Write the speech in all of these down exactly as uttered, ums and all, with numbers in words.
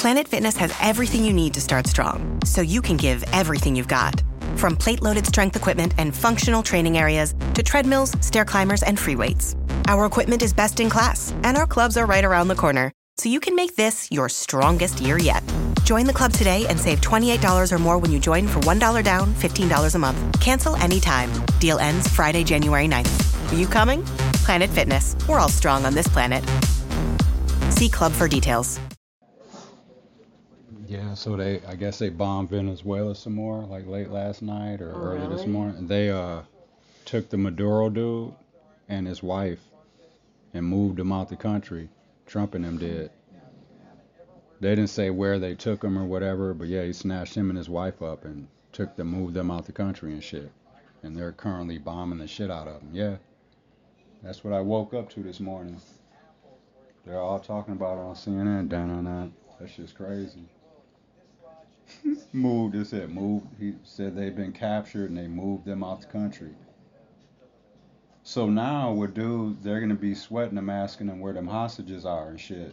Planet Fitness has everything you need to start strong, so you can give everything you've got. From plate-loaded strength equipment and functional training areas to treadmills, stair climbers, and free weights. Our equipment is best in class, and our clubs are right around the corner, so you can make this your strongest year yet. Join the club today and save twenty-eight dollars or more when you join for one dollar down, fifteen dollars a month. Cancel anytime. Deal ends Friday, January ninth. Are you coming? Planet Fitness. We're all strong on this planet. See club for details. Yeah, so they, I guess they bombed Venezuela some more, like late last night or Oh, early really? this morning. They uh took the Maduro dude and his wife and moved them out the country. Trump and them did. They didn't say where they took him or whatever, but yeah, he snatched him and his wife up and took them, moved them out the country and shit. And they're currently bombing the shit out of them. Yeah, that's what I woke up to this morning. They're all talking about it on C N N. Down on that. That shit's crazy. Moved, they said moved. He said they've been captured and they moved them out the country. So now with dudes, they're gonna be sweating them, asking them where them hostages are and shit.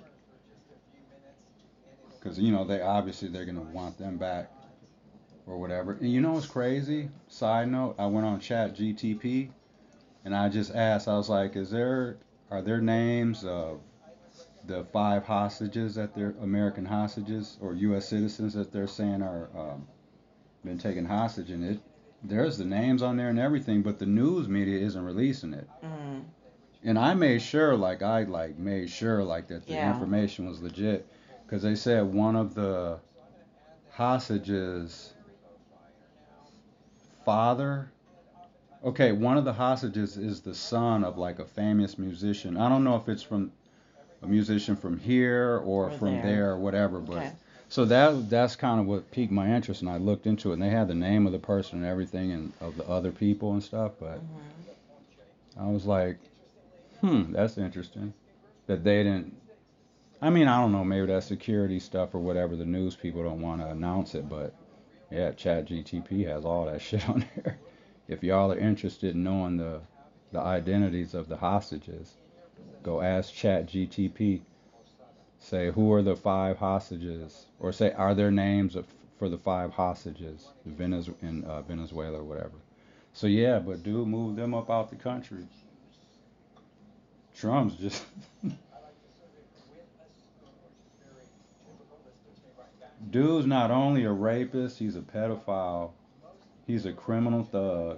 Cause you know they obviously they're gonna want them back or whatever. And you know what's crazy? Side note, I went on Chat G T P and I just asked. I was like, is there are there names of the five hostages that they're American hostages or U S citizens that they're saying are um, been taken hostage, and it there's the names on there and everything, but the news media isn't releasing it. Mm. And I made sure, like I like made sure, like that the Yeah. information was legit, because they said one of the hostages' father. Okay, one of the hostages is the son of like a famous musician. I don't know if it's from a musician from here or, Or from there. there or whatever, but Okay. so that that's kind of what piqued my interest, and I looked into it, and they had the name of the person and everything and of the other people and stuff, but Mhm. I was like, hmm, that's interesting that they didn't. I mean, I don't know, maybe that's security stuff or whatever. The news people don't want to announce it, but yeah, Chat G T P has all that shit on there. If y'all are interested in knowing the the identities of the hostages, go ask Chat G T P. Say who are the five hostages, or say are there names of, for the five hostages Venez- in uh, Venezuela or whatever. So yeah, but dude moved them up out the country. Trump's just dude's not only a rapist, he's a pedophile, he's a criminal thug,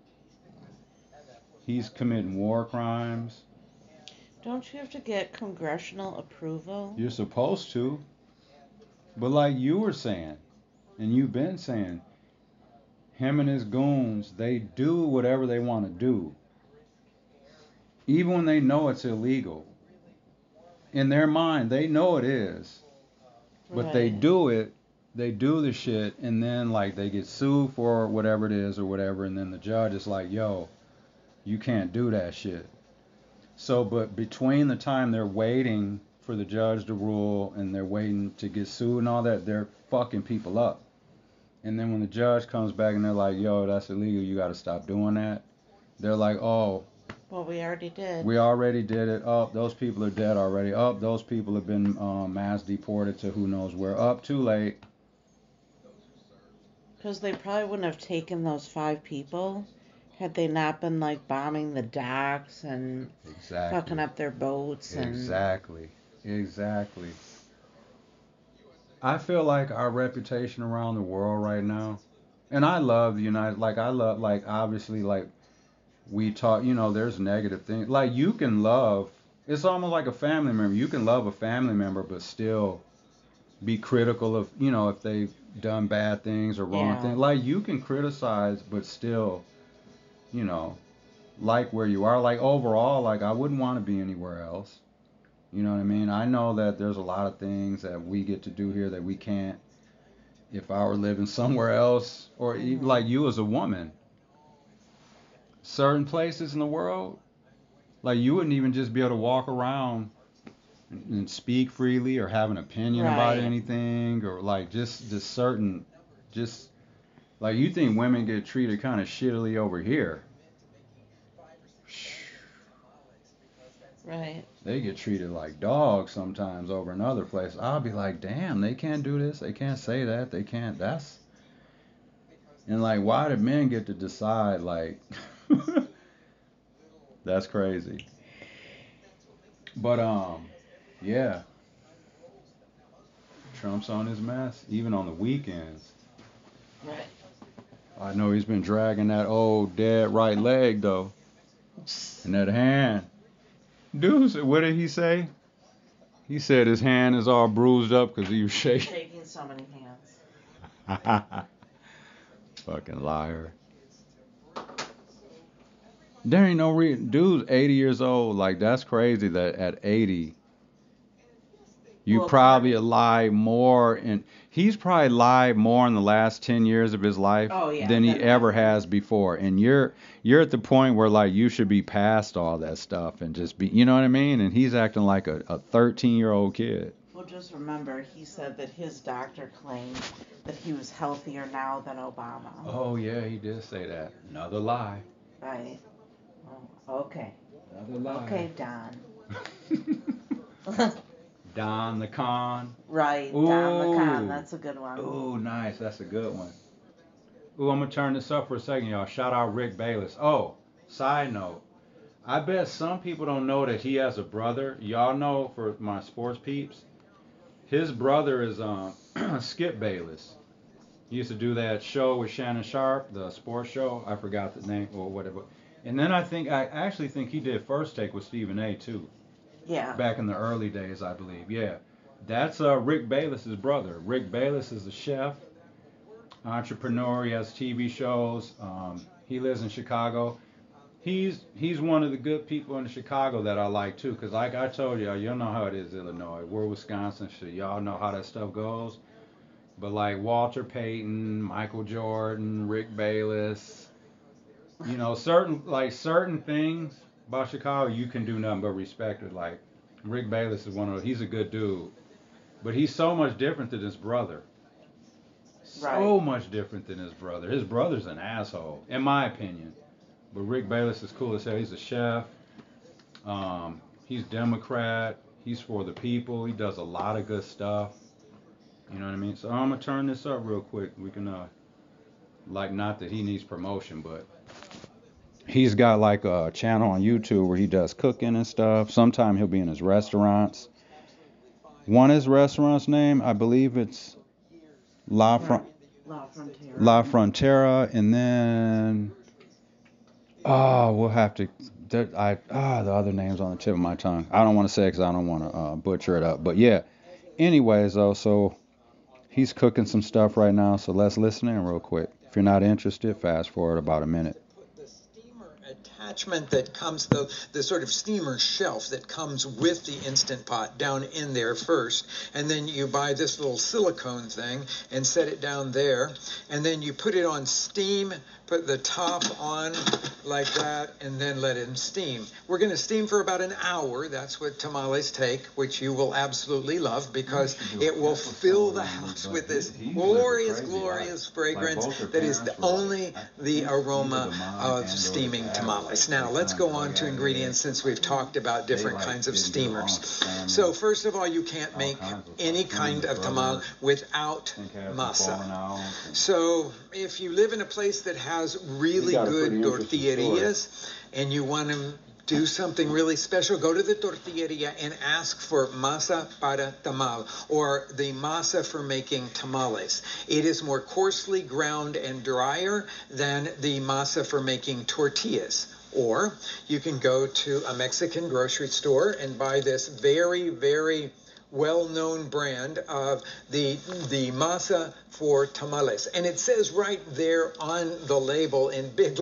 he's committing war crimes. Don't you have to get congressional approval? You're supposed to, but like you were saying, and you've been saying, him and his goons, they do whatever they want to do, even when they know it's illegal. In their mind, they know it is, but they Right. do it. They do the shit, and then like they get sued for whatever it is or whatever, and then the judge is like, "Yo, you can't do that shit." So, but between the time they're waiting for the judge to rule and they're waiting to get sued and all that, they're fucking people up. And then when the judge comes back and they're like, "Yo, that's illegal. You got to stop doing that." They're like, "Oh, Well, we already did. we already did it. Oh, those people are dead already. Oh, those people have been um, mass deported to who knows where. Up, too late." Because they probably wouldn't have taken those five people had they not been like bombing the docks and Exactly. fucking up their boats and Exactly. Exactly. I feel like our reputation around the world right now, and I love the United, like I love, like obviously, like we talk, you know, there's negative things. Like you can love, it's almost like a family member. You can love a family member, but still be critical of, you know, if they've done bad things or wrong Yeah. things. Like you can criticize, but still, you know, like where you are. Like overall, like I wouldn't want to be anywhere else. You know what I mean? I know that there's a lot of things that we get to do here that we can't if I were living somewhere else, or even Mhm. like you as a woman. Certain places in the world, like you wouldn't even just be able to walk around and, and speak freely or have an opinion about Right. anything, or like just just certain, just like you think women get treated kind of shittily over here. Right. They get treated like dogs sometimes over in other places. I'll be like, damn, they can't do this. They can't say that. They can't. That's. And like, why do men get to decide? Like, that's crazy. But um, yeah. Trump's on his mess, even on the weekends. Right. I know he's been dragging that old dead right leg though, and that hand. Dude, what did he say? He said his hand is all bruised up because he was shaking. Shaking so many hands. Fucking liar. There ain't no reason. Dude's eighty years old. Like, that's crazy that at eighty, you Well, probably alive more. And he's probably lied more in the last ten years of his life Oh, yeah, than he definitely. ever has before. And you're you're at the point where, like, you should be past all that stuff and just be, you know what I mean? And he's acting like a, a thirteen-year-old kid. Well, just remember, he said that his doctor claimed that he was healthier now than Obama. Oh, yeah, he did say that. Another lie. Right. Oh, okay. Another lie. Okay, Don. Don the Con. Right, Ooh. Don the Con. That's a good one. Ooh, nice. That's a good one. Ooh, I'm going to turn this up for a second, y'all. Shout out Rick Bayless. Oh, side note. I bet some people don't know that he has a brother. Y'all know, for my sports peeps, his brother is um, Skip Bayless. He used to do that show with Shannon Sharp, the sports show. I forgot the name or whatever. And then I think, I actually think he did First Take with Stephen A. too. Yeah. Back in the early days, I believe. Yeah. That's uh, Rick Bayless's brother. Rick Bayless is a chef, entrepreneur. He has T V shows. Um, he lives in Chicago. He's he's one of the good people in Chicago that I like too, because like I told you, you know how it is, Illinois. We're Wisconsin, shit. Y'all know how that stuff goes. But like Walter Payton, Michael Jordan, Rick Bayless, you know, certain like certain things about Chicago you can do nothing but respect it. Like Rick Bayless is one of those. He's a good dude, but he's so much different than his brother. So Right. much different than his brother. His brother's an asshole, in my opinion. But Rick Bayless is cool as hell. He's a chef. Um, he's Democrat. He's for the people. He does a lot of good stuff. You know what I mean? So I'm gonna turn this up real quick. We can, uh, like, not that he needs promotion, but he's got like a channel on YouTube where he does cooking and stuff. Sometimes he'll be in his restaurants. One of his restaurants' name, I believe it's La Fron- La Frontera. La Frontera, and then oh, we'll have to. There, I ah, the other name's on the tip of my tongue. I don't want to say it because I don't want to uh, butcher it up. But yeah. Anyways, though, so he's cooking some stuff right now. So let's listen in real quick. If you're not interested, fast forward about a minute. The steamer attachment that comes, the the sort of steamer shelf that comes with the Instant Pot down in there first, and then you buy this little silicone thing and set it down there, and then you put it on steam. Put the top on like that, and then let it steam. We're going to steam for about an hour. That's what tamales take, which you will absolutely love because it will fill the house with this glorious, glorious fragrance that is the only the aroma of steaming tamales. Now, let's go on to ingredients since we've talked about different kinds of steamers. So, first of all, you can't make any kind of tamal without masa. So, if you live in a place that has has really good tortillerias and you want to do something really special, go to the tortilleria and ask for masa para tamal, or the masa for making tamales. It is more coarsely ground and drier than the masa for making tortillas. Or you can go to a Mexican grocery store and buy this very, very well-known brand of the the masa for tamales, and it says right there on the label in big.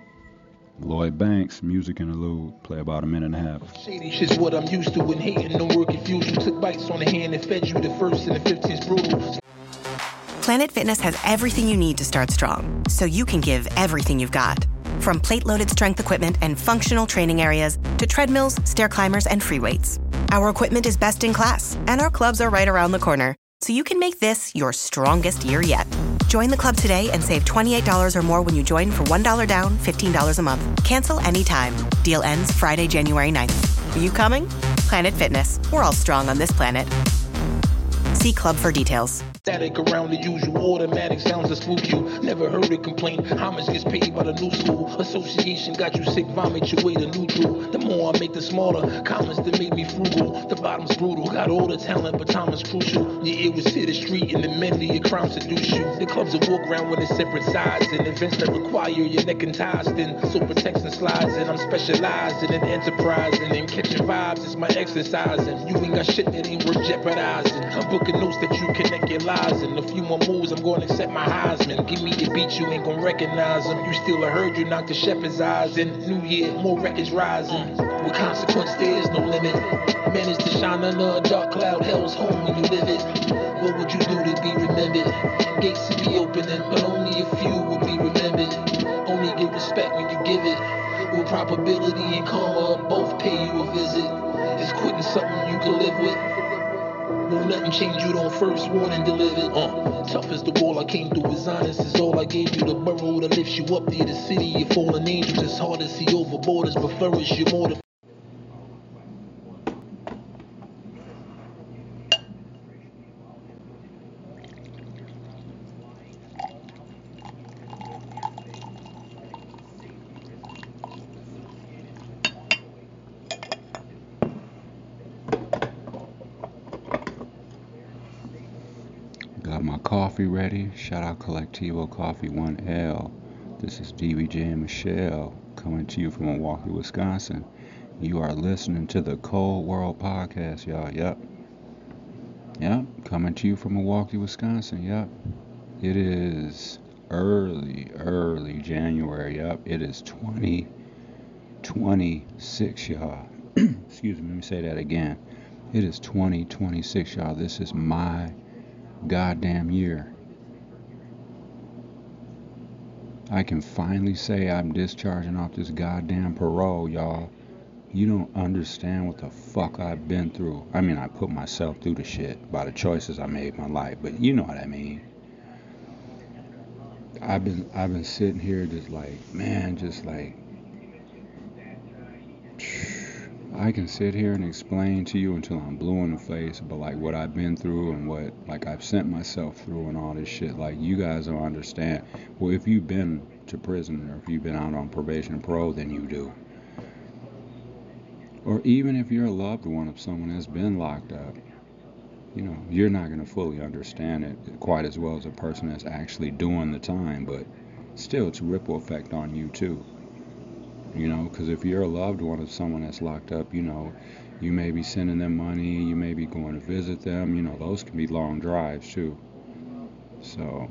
Lloyd Banks, music interlude, play about a minute and a half. Shady shit's what I'm used to when hating no work if you took bites on the hand and fed you the first and the fifteenth brutal. Planet Fitness has everything you need to start strong, so you can give everything you've got. From plate-loaded strength equipment and functional training areas to treadmills, stair climbers, and free weights. Our equipment is best in class, and our clubs are right around the corner, so you can make this your strongest year yet. Join the club today and save twenty-eight dollars or more when you join for one dollar down, fifteen dollars a month. Cancel anytime. Deal ends Friday, January ninth. You coming? Planet Fitness. We're all strong on this planet. See Club for details. Static around the usual automatic sounds that spook you. Never heard a complaint. How much gets paid by the new school? Association got you sick, vomit your way to neutral. The more I make the smarter comments that make me frugal. The bottom's brutal. Got all the talent, but time is crucial. Your ear was hit the street and then mentally your crowd seduce you. The clubs that walk around with a separate sides and events that require your neck and ties. Then so protection slides and I'm specializing in enterprise and in catching vibes. It's my exercising. You ain't got shit that ain't worth jeopardizing. I'm booking notes that you connect your lives. In a few more moves, I'm gonna accept my Heisman. Give me the beat, you ain't gonna recognize them. You still a herd, you knock the shepherd's eyes. In New Year, more records rising. With consequence, there's no limit. Managed to shine under a dark cloud, hell's home when you live it. What would you do to be remembered? Gates to be opening, but only a few will be remembered. Only get respect when you give it. Will probability and karma both pay you a visit? Is quitting something you can live with? Won't nothing change you, don't first warning delivered. Uh, tough as the wall I came through, is honest is all I gave you. The burrow that lifts you up there, the city of fallen angels. It's hard to see over borders, but flourish you more to. Got my coffee ready. Shout out Collectivo Coffee one L. This is D B J and Michelle coming to you from Milwaukee, Wisconsin. You are listening to the Cold World Podcast, y'all. Yep. Yep. Coming to you from Milwaukee, Wisconsin. Yep. It is early, early January. Yep. It is twenty twenty-six, y'all. Excuse me. Let me say that again. It is twenty twenty-six, y'all. This is my goddamn year. I can finally say I'm discharging off this goddamn parole, y'all. You don't understand what the fuck I've been through. I mean, I put myself through the shit by the choices I made in my life, but you know what I mean. I've been I've been sitting here just like, man, just like I can sit here and explain to you until I'm blue in the face, but like what I've been through and what like I've sent myself through and all this shit, like you guys don't understand. Well, if you've been to prison or if you've been out on probation and parole, then you do. Or even if you're a loved one of someone that's been locked up, you know, you're not going to fully understand it quite as well as a person that's actually doing the time, but still it's a ripple effect on you too. You know, because if you're a loved one of someone that's locked up, you know, you may be sending them money, you may be going to visit them, you know, those can be long drives too. So,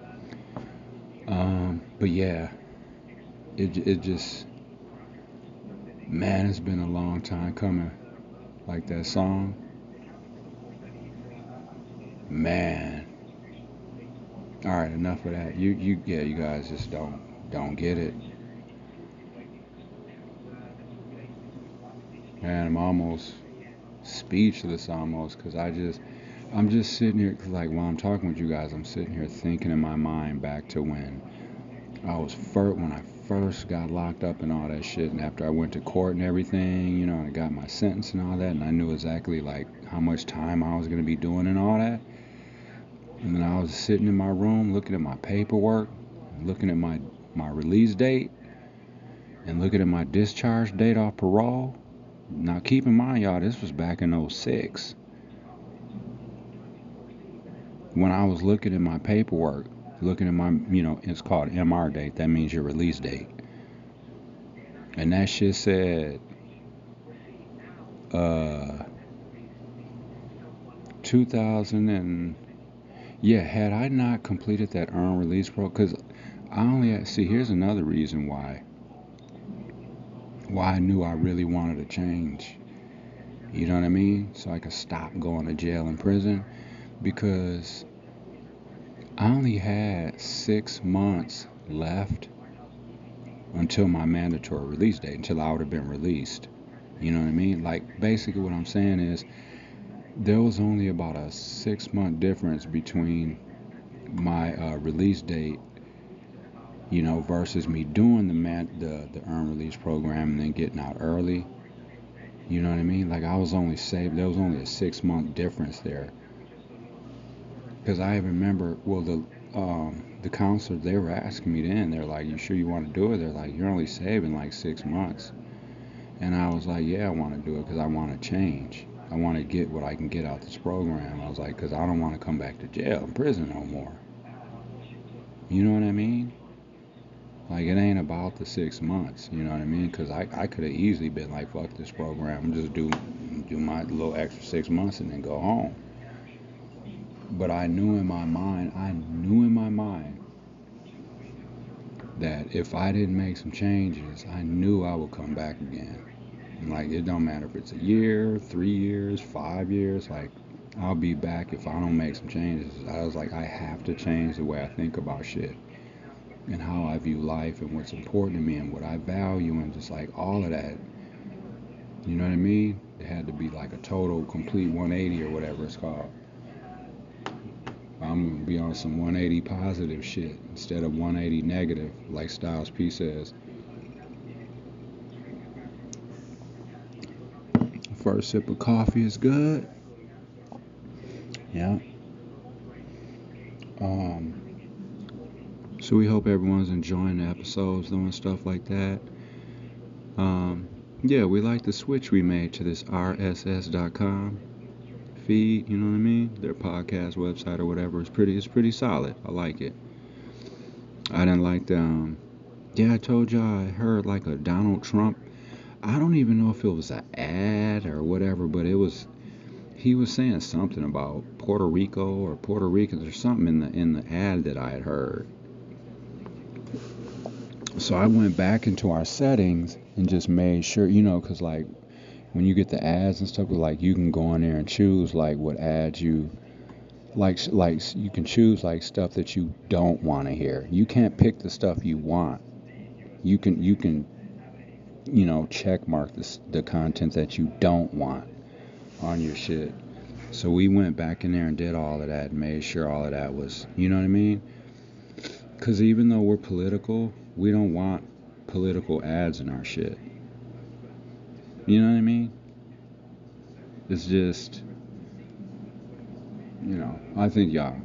um, but yeah, it it just, man, it's been a long time coming. Like that song, man. All right, enough of that. You you yeah, you guys just don't don't get it. Man, I'm almost speechless almost because I just, I'm just sitting here, cause like while I'm talking with you guys, I'm sitting here thinking in my mind back to when I was first, when I first got locked up and all that shit, and after I went to court and everything, you know, and I got my sentence and all that, and I knew exactly like how much time I was going to be doing and all that. And then I was sitting in my room looking at my paperwork, looking at my, my release date, and looking at my discharge date off parole. Now, keep in mind, y'all, this was back in oh six. When I was looking at my paperwork, looking at my, you know, it's called M R date. That means your release date. And that shit said, uh, two thousand and, yeah, had I not completed that earned release program, because I only, had, see, here's another reason why. Why I knew I really wanted to change, you know what I mean, so I could stop going to jail and prison, because I only had six months left until my mandatory release date, until I would have been released, you know what I mean. Like basically what I'm saying is there was only about a six month difference between my uh, release date, you know, versus me doing the man, the the earned release program and then getting out early. You know what I mean? Like, I was only saved, there was only a six month difference there. Because I remember, well, the um, the counselor, they were asking me then, they're like, you sure you want to do it? They're like, you're only saving like six months. And I was like, yeah, I want to do it because I want to change. I want to get what I can get out this program. I was like, because I don't want to come back to jail and prison no more. You know what I mean? Like, it ain't about the six months, you know what I mean? Because I, I could have easily been like, fuck this program, just do do my little extra six months and then go home. But I knew in my mind, I knew in my mind that if I didn't make some changes, I knew I would come back again. Like, it don't matter if it's a year, three years, five years, like, I'll be back if I don't make some changes. I was like, I have to change the way I think about shit and how I view life and what's important to me and what I value and just like all of that. You know what I mean? It had to be like a total, complete one eighty or whatever it's called. I'm going to be on some one eighty positive shit instead of one eighty negative, like Styles P says. First sip of coffee is good. Yeah. Um, so we hope everyone's enjoying the episodes, doing stuff like that. Um, yeah, we like the switch we made to this R S S dot com feed, you know what I mean? Their podcast website or whatever. It's pretty, it's pretty solid. I like it. I didn't like the, um, yeah, I told y'all I heard like a Donald Trump. I don't even know if it was an ad or whatever, but it was, he was saying something about Puerto Rico or Puerto Ricans or something in the in the ad that I had heard. So I went back into our settings and just made sure, you know, because like when you get the ads and stuff, like you can go in there and choose like what ads you like, like you can choose like stuff that you don't want to hear. You can't pick the stuff you want. You can you can you know check mark the the content that you don't want on your shit. So we went back in there and did all of that and made sure all of that was, you know what I mean? Because even though we're political, we don't want political ads in our shit. You know what I mean? It's just, you know, I think y'all,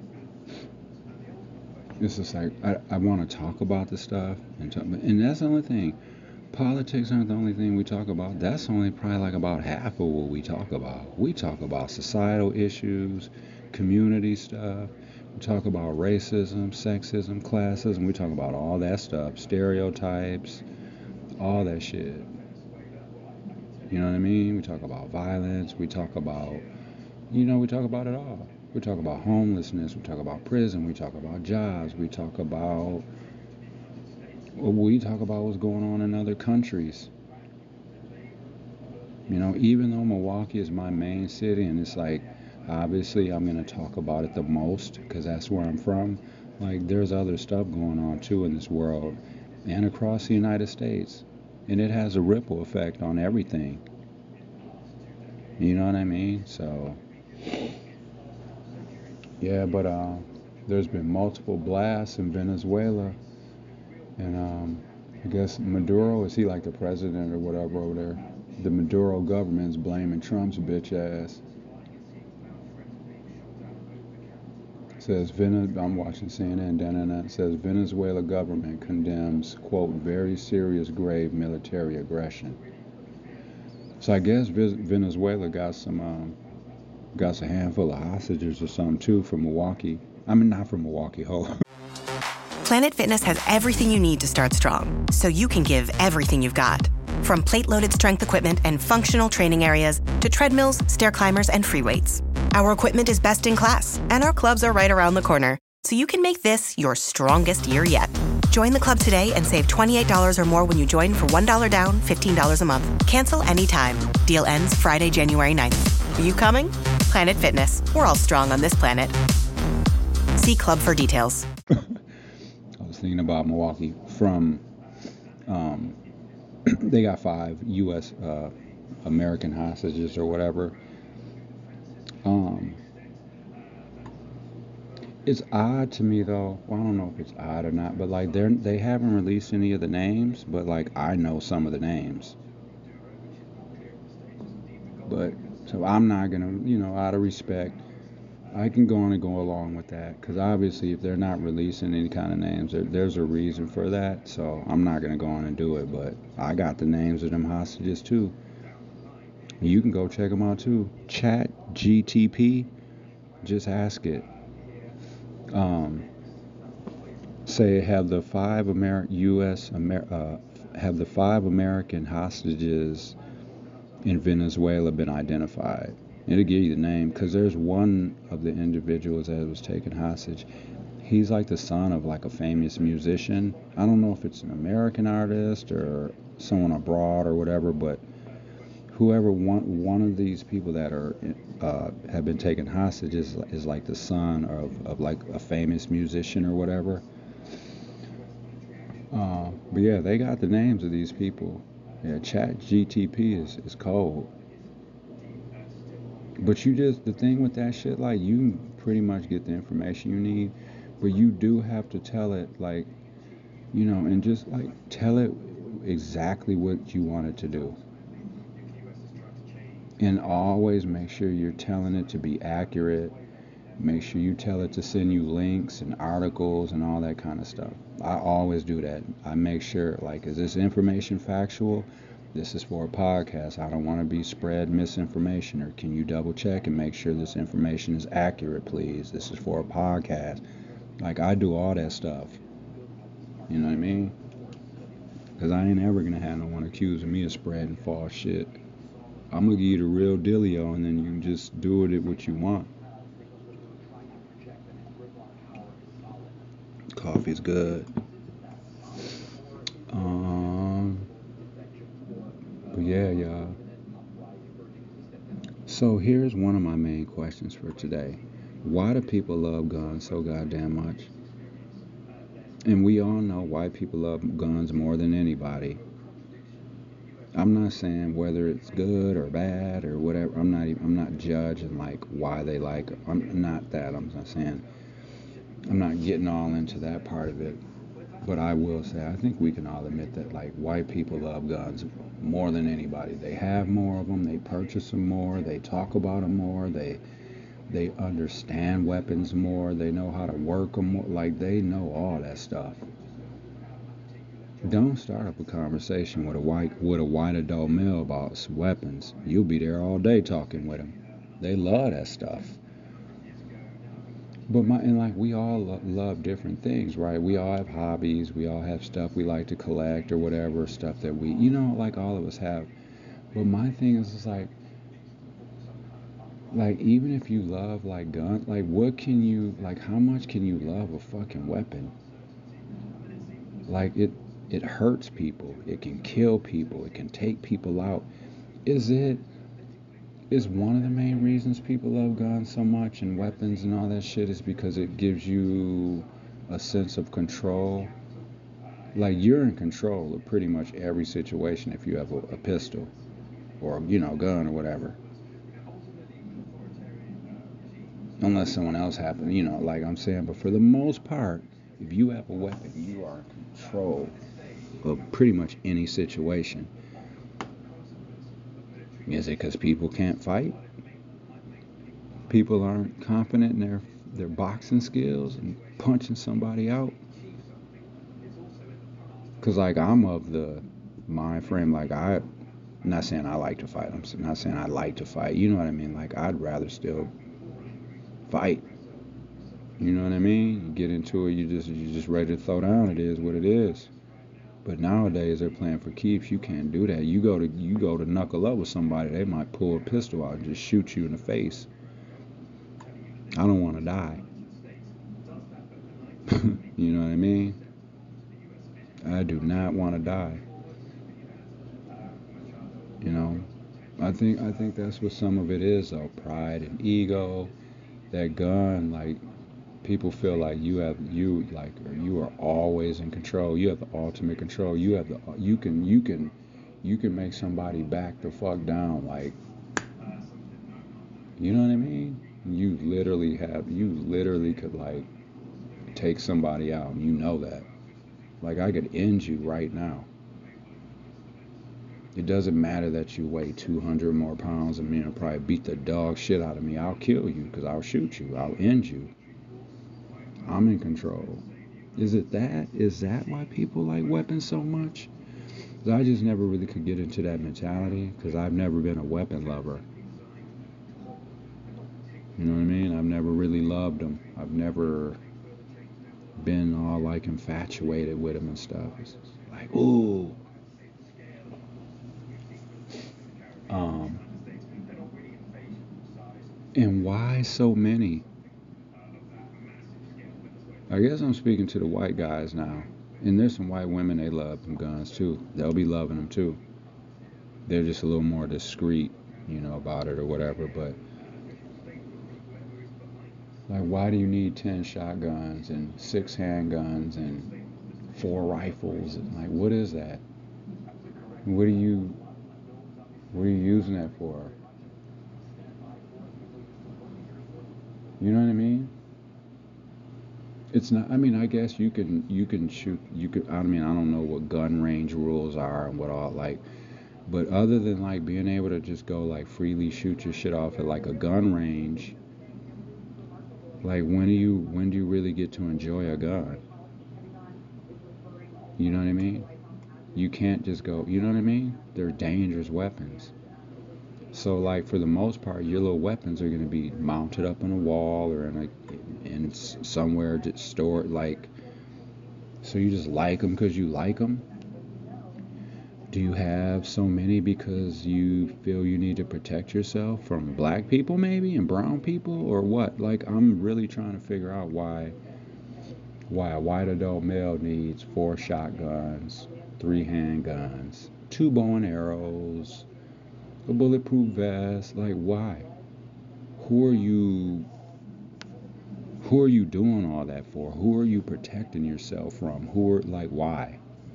it's just like, I, I want to talk about the stuff, and talk, and that's the only thing. Politics aren't the only thing we talk about. That's only probably like about half of what we talk about. We talk about societal issues, community stuff. We talk about racism, sexism, classism. We talk about all that stuff, stereotypes, all that shit. You know what I mean? We talk about violence. We talk about, you know, we talk about it all. We talk about homelessness. We talk about prison. We talk about jobs. We talk about, well, we talk about what's going on in other countries. You know, even though Milwaukee is my main city, and it's like, obviously I'm going to talk about it the most because that's where I'm from. Like, there's other stuff going on too in this world and across the United States. And it has a ripple effect on everything. You know what I mean? So, yeah, but uh, there's been multiple blasts in Venezuela. And um, I guess Maduro, is he like the president or whatever over there? The Maduro government's blaming Trump's bitch ass. Says, I'm watching C N N, down and it says Venezuela government condemns, quote, very serious grave military aggression. So I guess Venezuela got some, um, got a handful of hostages or something too from Milwaukee. I mean, not from Milwaukee, hold on. Planet Fitness has everything you need to start strong, so you can give everything you've got. From plate-loaded strength equipment and functional training areas to treadmills, stair climbers, and free weights. Our equipment is best in class, and our clubs are right around the corner, so you can make this your strongest year yet. Join the club today and save twenty-eight dollars or more when you join for one dollar down, fifteen dollars a month. Cancel anytime. Deal ends Friday, January ninth. Are you coming? Planet Fitness. We're all strong on this planet. See club for details. I was thinking about Milwaukee from, um, they got five U S Uh, American hostages or whatever. Um, it's odd to me though. Well, I don't know if it's odd or not, but like they they haven't released any of the names, but like I know some of the names. So I'm not gonna, you know, out of respect, I can go on and go along with that, because obviously if they're not releasing any kind of names, there, there's a reason for that. So I'm not gonna go on and do it. But I got the names of them hostages too. You can go check them out too. Chat G T P. Just ask it. Um, say have the five Amer- U S Amer- uh, have the five American hostages in Venezuela been identified. It'll give you the name, because there's one of the individuals that was taken hostage. He's like the son of like a famous musician. I don't know if it's an American artist or someone abroad or whatever, but whoever one one of these people that are uh, have been taken hostage is, is like the son of, of like a famous musician or whatever. Uh, but yeah, they got the names of these people. Yeah, Chat G T P is, is cold. But you just, the thing with that shit, like, you can pretty much get the information you need, but you do have to tell it, like, you know, and just, like, tell it exactly what you want it to do. And always make sure you're telling it to be accurate. Make sure you tell it to send you links and articles and all that kind of stuff. I always do that. I make sure, like, is this information factual? This is for a podcast. I don't want to be spread misinformation. Or can you double check and make sure this information is accurate, please? This is for a podcast. Like, I do all that stuff. You know what I mean? Because I ain't ever going to have no one accusing me of spreading false shit. I'm going to give you the real dealio, and then you can just do it what you want. Coffee's good. Um, but yeah, y'all. So here's one of my main questions for today. Why do people love guns so goddamn much? And we all know white people love guns more than anybody. I'm not saying whether it's good or bad or whatever. I'm not even, I'm not judging like why they like it. I'm not that. I'm not saying, I'm not getting all into that part of it. But I will say, I think we can all admit that, like, white people love guns more than anybody. They have more of them. They purchase them more. They talk about them more. They they understand weapons more. They know how to work them more. Like, they know all that stuff. Don't start up a conversation with a white with a white adult male about weapons. You'll be there all day talking with them. They love that stuff. But my and like we all lo- love different things, right? We all have hobbies. We all have stuff we like to collect or whatever, stuff that we, you know, like all of us have. But my thing is, is like, like even if you love like guns, like what can you, like how much can you love a fucking weapon? Like it, it hurts people. It can kill people. It can take people out. Is it? Is one of the main reasons people love guns so much and weapons and all that shit is because it gives you a sense of control? Like, you're in control of pretty much every situation if you have a, a pistol or, you know, gun or whatever. Unless someone else happens, you know, like I'm saying. But for the most part, if you have a weapon, you are in control of pretty much any situation. Is it because people can't fight? People aren't confident in their their boxing skills and punching somebody out? Because, like, I'm of the mind frame, like, I, I'm not saying I like to fight. I'm not saying I like to fight. You know what I mean? Like, I'd rather still fight. You know what I mean? You get into it, you just you just ready to throw down. It is what it is. But nowadays they're playing for keeps. You can't do that. You go to you go to knuckle up with somebody, they might pull a pistol out and just shoot you in the face. I don't want to die. You know what I mean? I do not want to die. You know, I think I think that's what some of it is, though. Pride and ego. That gun, like, people feel like you have you like you are always in control. You have the ultimate control. You have the you can you can you can make somebody back the fuck down. Like, you know what I mean? You literally have you literally could like take somebody out. You know that. Like, I could end you right now. It doesn't matter that you weigh two hundred more pounds than me and probably beat the dog shit out of me. I'll kill you because I'll shoot you. I'll end you. I'm in control. Is it that? Is that why people like weapons so much? I just never really could get into that mentality because I've never been a weapon lover. You know what I mean? I've never really loved them. I've never been all like infatuated with them and stuff. It's like, ooh. Um, and why so many? I guess I'm speaking to the white guys now. And there's some white women, they love them guns too. They'll be loving them too. They're just a little more discreet, you know, about it or whatever. But like, why do you need ten shotguns and six handguns and four rifles? And like, what is that? What are you, what are you using that for? You know what I mean? It's not, I mean, I guess you can, you can shoot, you could, I mean, I don't know what gun range rules are and what all, like, but other than, like, being able to just go, like, freely shoot your shit off at, like, a gun range, like, when do you, when do you really get to enjoy a gun? You know what I mean? You can't just go, you know what I mean? They're dangerous weapons. So, like, for the most part, your little weapons are going to be mounted up on a wall or in a, in somewhere just stored, like, so you just like them because you like them? Do you have so many because you feel you need to protect yourself from black people maybe and brown people or what? Like, I'm really trying to figure out why why a white adult male needs four shotguns, three handguns, two bow and arrows, a bulletproof vest. Like, why? Who are you who are you doing all that for? Who are you protecting yourself from? Who are, like, why?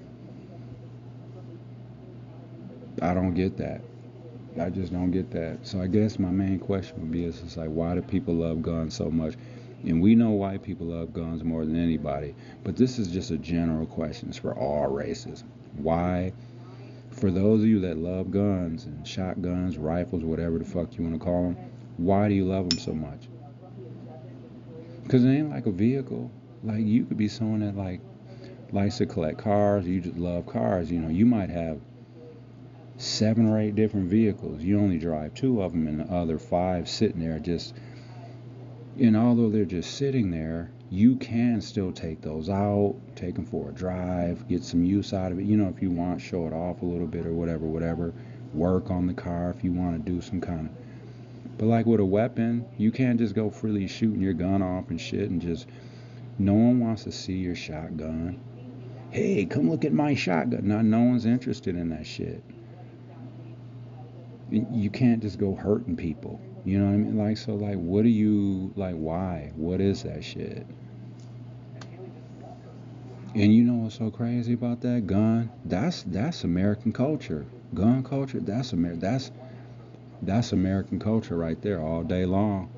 I don't get that. I just don't get that. So I guess my main question would be, is just like, why do people love guns so much? And we know white people love guns more than anybody, but this is just a general question. It's for all races. Why, for those of you that love guns and shotguns, rifles, whatever the fuck you want to call them, why do you love them so much? Because it ain't like a vehicle. Like, you could be someone that, like, likes to collect cars, or you just love cars. You know, you might have seven or eight different vehicles. You only drive two of them, and the other five sitting there just, and although they're just sitting there, you can still take those out, take them for a drive, get some use out of it. You know, if you want, show it off a little bit or whatever, whatever. Work on the car if you want to do some kind of. But like with a weapon, you can't just go freely shooting your gun off and shit and just, no one wants to see your shotgun. Hey, come look at my shotgun. No, no one's interested in that shit. You can't just go hurting people. You know what I mean? Like, so, like, what do you, like, why? What is that shit? And you know what's so crazy about that? Gun, that's that's American culture. Gun culture, that's Amer- that's that's American culture right there all day long.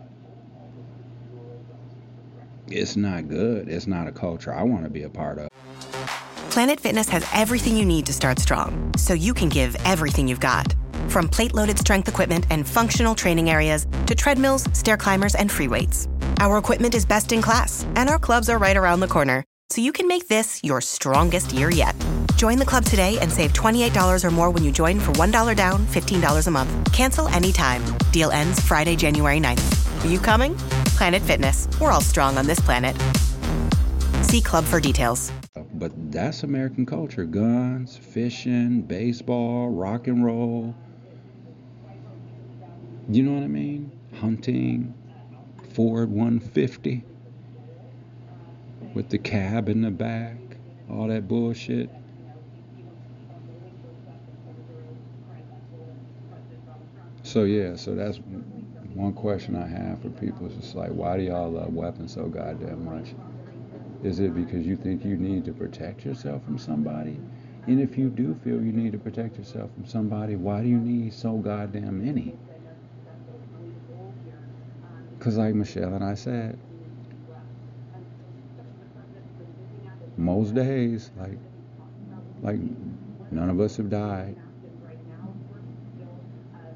It's not good. It's not a culture I want to be a part of. Planet Fitness has everything you need to start strong, so you can give everything you've got. From plate-loaded strength equipment and functional training areas to treadmills, stair climbers, and free weights. Our equipment is best in class, and our clubs are right around the corner, so you can make this your strongest year yet. Join the club today and save twenty-eight dollars or more when you join for one dollar down, fifteen dollars a month. Cancel anytime. Deal ends Friday, January ninth. Are you coming? Planet Fitness. We're all strong on this planet. See club for details. But that's American culture. Guns, fishing, baseball, rock and roll. You know what I mean? Hunting, Ford one fifty with the cab in the back, all that bullshit. So yeah, so that's one question I have for people. It's just like, why do y'all love weapons so goddamn much? Is it because you think you need to protect yourself from somebody? And if you do feel you need to protect yourself from somebody, why do you need so goddamn many? Because like Michelle and I said, most days, like, like none of us have died.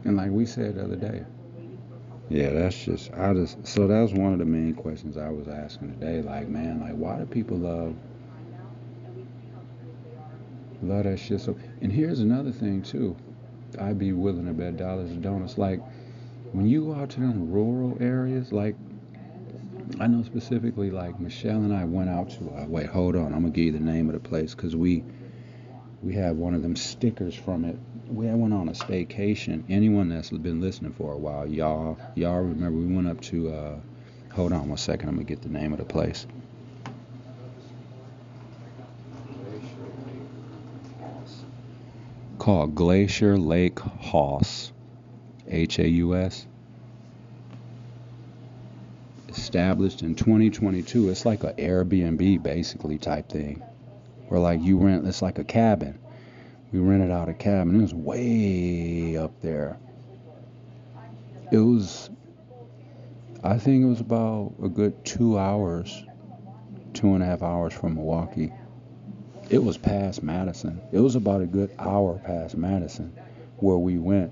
And like we said the other day, yeah, that's just, I just, so that was one of the main questions I was asking today. Like, man, like, why do people love, love that shit so? And here's another thing, too. I'd be willing to bet dollars to donuts. Like, when you go out to them rural areas, like, I know specifically, like, Michelle and I went out to, uh, wait, hold on, I'm going to give you the name of the place, because we, we had one of them stickers from it. We went on a staycation. Anyone that's been listening for a while, y'all, y'all remember we went up to, uh, hold on one second, I'm going to get the name of the place. Called Glacier Lake Haus, H A U S. Established in twenty twenty-two. It's like an Airbnb basically type thing, where like you rent, it's like a cabin. We rented out a cabin. It was way up there. It was, I think it was about a good two hours, two and a half hours from Milwaukee. It was past Madison. It was about a good hour past Madison where we went.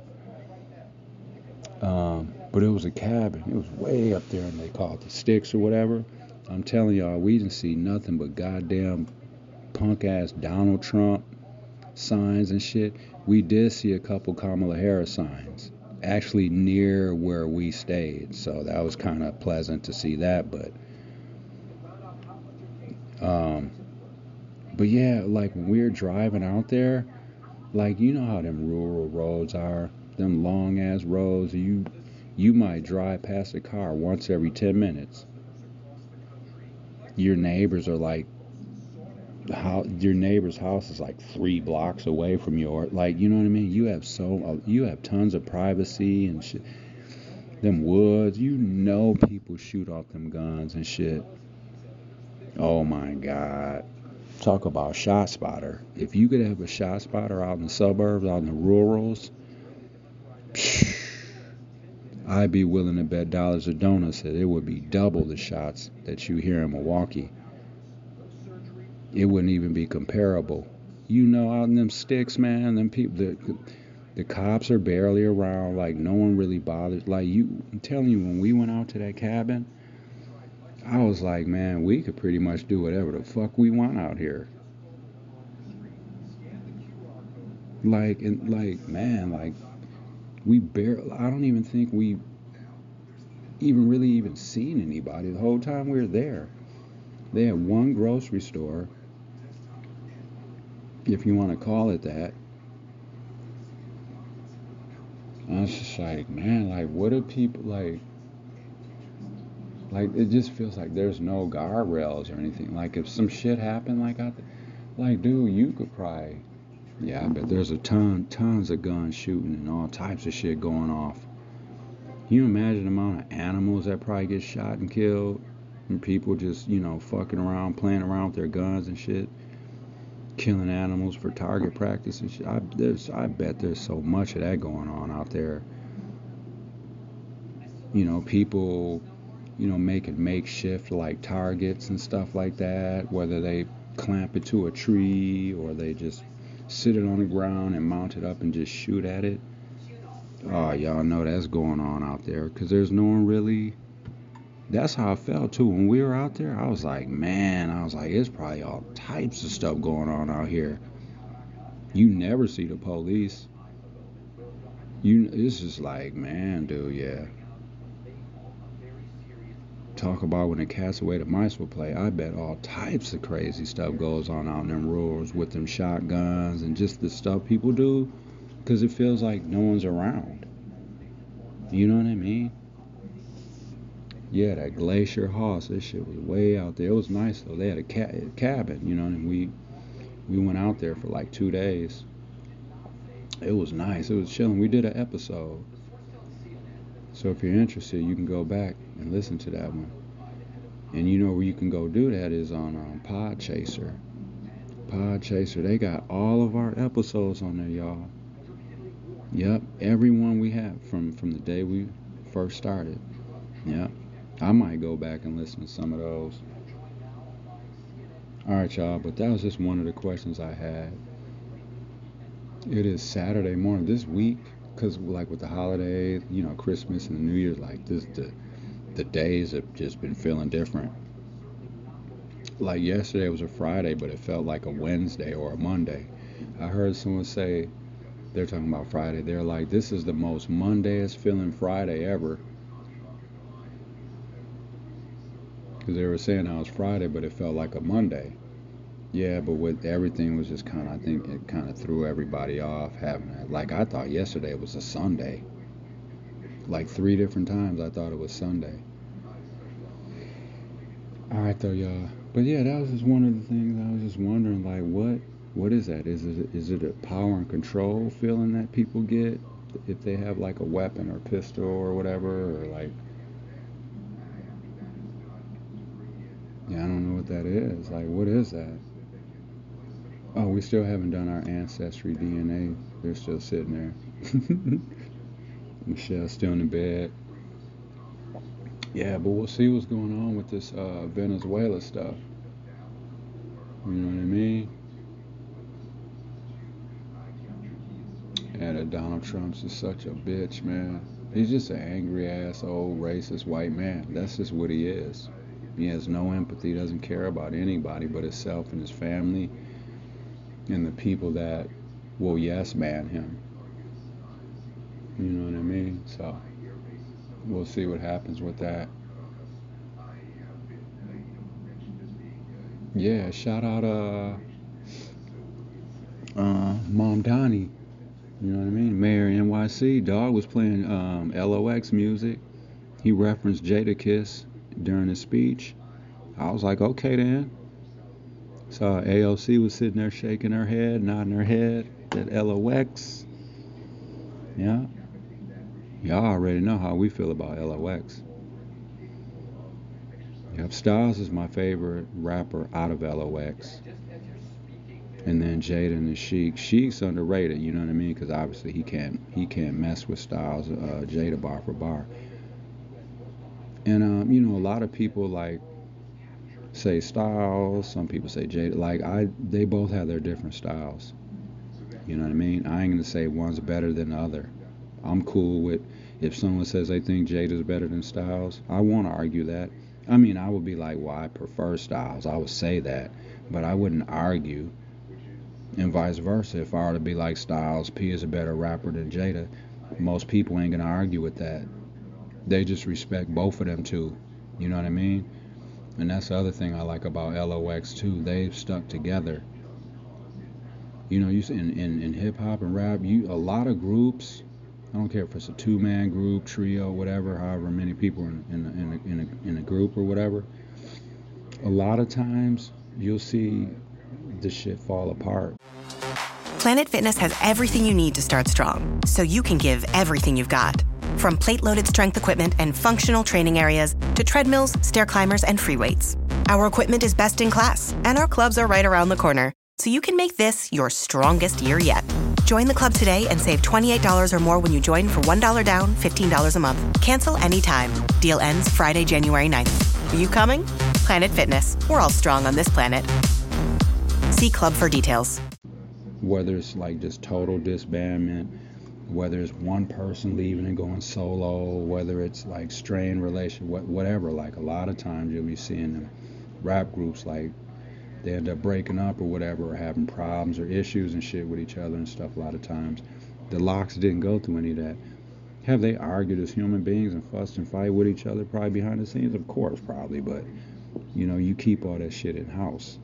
Um, but it was a cabin. It was way up there, and they call it the Sticks or whatever. I'm telling y'all, we didn't see nothing but goddamn punk-ass Donald Trump signs and shit. We did see a couple Kamala Harris signs, actually near where we stayed, so that was kind of pleasant to see that. But, um, but yeah, like when we were driving out there, like you know how them rural roads are, them long-ass roads. You you might drive past a car once every ten minutes. Your neighbors are like, how your neighbor's house is like three blocks away from your, like, you know what I mean? You have so you have tons of privacy and shit. Them woods, you know, people shoot off them guns and shit. Oh my God. Talk about shot spotter. If you could have a shot spotter out in the suburbs, out in the rurals, I'd be willing to bet dollars or donuts that it would be double the shots that you hear in Milwaukee. It wouldn't even be comparable. You know, out in them sticks, man, them people, the, the cops are barely around. Like, no one really bothers. Like, you, I'm telling you, when we went out to that cabin, I was like, man, we could pretty much do whatever the fuck we want out here. Like, and like, man, like, we barely, I don't even think we even really even seen anybody the whole time we were there. They had one grocery store, if you want to call it that. I was just like, man, like, what do people, like, like, it just feels like there's no guardrails or anything. Like, if some shit happened, like, out there, like, dude, you could probably, yeah, I bet there's a ton, tons of guns shooting and all types of shit going off. Can you imagine the amount of animals that probably get shot and killed? And people just, you know, fucking around, playing around with their guns and shit. Killing animals for target practice and shit. I, there's, I bet there's so much of that going on out there. You know, people, you know, making makeshift, like, targets and stuff like that. Whether they clamp it to a tree or they just sit it on the ground and mount it up and just shoot at it. Oh, y'all know that's going on out there. Because there's no one really... That's how I felt, too. When we were out there, I was like, man, I was like, it's probably all types of stuff going on out here. You never see the police. You, it's just like, man, dude, yeah. Talk about when the cat's away, the mice will play. I bet all types of crazy stuff goes on out in them rurals with them shotguns and just the stuff people do, because it feels like no one's around. You know what I mean? Yeah, that Glacier Haus, this shit was way out there. It was nice though. They had a ca- cabin, you know, and we we went out there for like two days. It was nice. It was chilling. We did an episode. So if you're interested, you can go back and listen to that one. And you know where you can go do that is on um, Podchaser. Podchaser, they got all of our episodes on there, y'all. Yep, every one we have from, from the day we first started. Yep. I might go back and listen to some of those. Alright, y'all, but that was just one of the questions I had. It is Saturday morning. This week, because like with the holidays, you know, Christmas and New Year's, like this, the the days have just been feeling different. Like yesterday was a Friday, but it felt like a Wednesday or a Monday. I heard someone say, they're talking about Friday, they're like, this is the most Mondayest feeling Friday ever. Because they were saying how it was Friday, but it felt like a Monday. Yeah, but with everything was just kind of, I think it kind of threw everybody off having it. Like I thought yesterday was a Sunday. Like three different times I thought it was Sunday. All right though, y'all. But yeah, that was just one of the things I was just wondering, like, what, what is that? Is it, is it a power and control feeling that people get if they have like a weapon or pistol or whatever, or like, yeah, I don't know what that is. Like, what is that? Oh, we still haven't done our ancestry D N A. They're still sitting there. Michelle's still in the bed. Yeah, but we'll see what's going on with this uh, Venezuela stuff. You know what I mean? And uh, Donald Trump's just such a bitch, man. He's just an angry ass old racist white man. That's just what he is. He has no empathy, doesn't care about anybody but himself and his family and the people that will yes man him. You know what I mean? So we'll see what happens with that. Yeah, shout out uh uh Mom Donnie. You know what I mean? Mayor N Y C, dog was playing um L O X music. He referenced Jadakiss during his speech. I was like, okay then. So A O C was sitting there shaking her head, nodding her head at L O X. Yeah. Y'all already know how we feel about L O X. Yep, Styles is my favorite rapper out of L O X. And then Jada and Sheik. Sheik's underrated, you know what I mean? Because obviously he can't he can't mess with Styles, uh, Jada bar for bar. And um, you know, a lot of people like say Styles. Some people say Jada. Like I, they both have their different styles. You know what I mean? I ain't gonna say one's better than the other. I'm cool with if someone says they think Jada's better than Styles. I won't argue that. I mean, I would be like, well, I prefer Styles. I would say that, but I wouldn't argue. And vice versa. If I were to be like Styles, P is a better rapper than Jada, most people ain't gonna argue with that. They just respect both of them too. You know what I mean? And that's the other thing I like about L O X too. They've stuck together. You know, you in in, in hip hop and rap, you a lot of groups. I don't care if it's a two-man group, trio, whatever, however many people in in in a, in a, in a group or whatever. A lot of times you'll see the shit fall apart. Planet Fitness has everything you need to start strong, so you can give everything you've got. From plate-loaded strength equipment and functional training areas to treadmills, stair climbers, and free weights. Our equipment is best in class, and our clubs are right around the corner, so you can make this your strongest year yet. Join the club today and save twenty-eight dollars or more when you join for one dollar down, fifteen dollars a month. Cancel anytime. Deal ends Friday, January ninth. Are you coming? Planet Fitness. We're all strong on this planet. See club for details. Whether it's like just total disbandment, whether it's one person leaving and going solo, whether it's like strained relation, whatever. Like a lot of times you'll be seeing them rap groups like they end up breaking up or whatever, or having problems or issues and shit with each other and stuff a lot of times. The Lox didn't go through any of that. Have they argued as human beings and fussed and fight with each other probably behind the scenes? Of course, probably, but you know, you keep all that shit in house.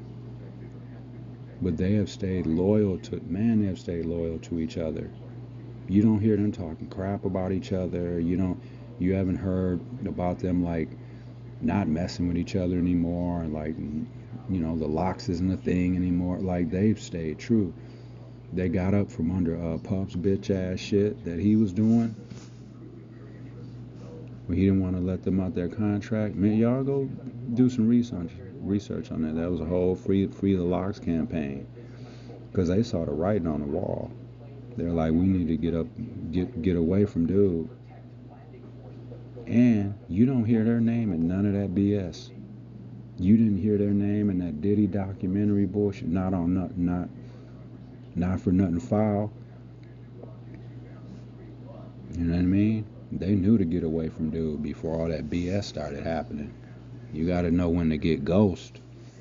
But they have stayed loyal to, man, they have stayed loyal to each other. You don't hear them talking crap about each other. You don't, you haven't heard about them like not messing with each other anymore. Like, you know, the Lox isn't a thing anymore. Like, they've stayed true. They got up from under uh, Puff's bitch ass shit that he was doing. When he didn't want to let them out their contract. Man, y'all go do some research research on that. That was a whole free free the Lox campaign. Because they saw the writing on the wall. They're like, we need to get up, get get away from dude. And you don't hear their name in none of that B S. You didn't hear their name in that Diddy documentary bullshit. Not on nothing, not not for nothing foul. You know what I mean? They knew to get away from dude before all that B S started happening. You got to know when to get ghost.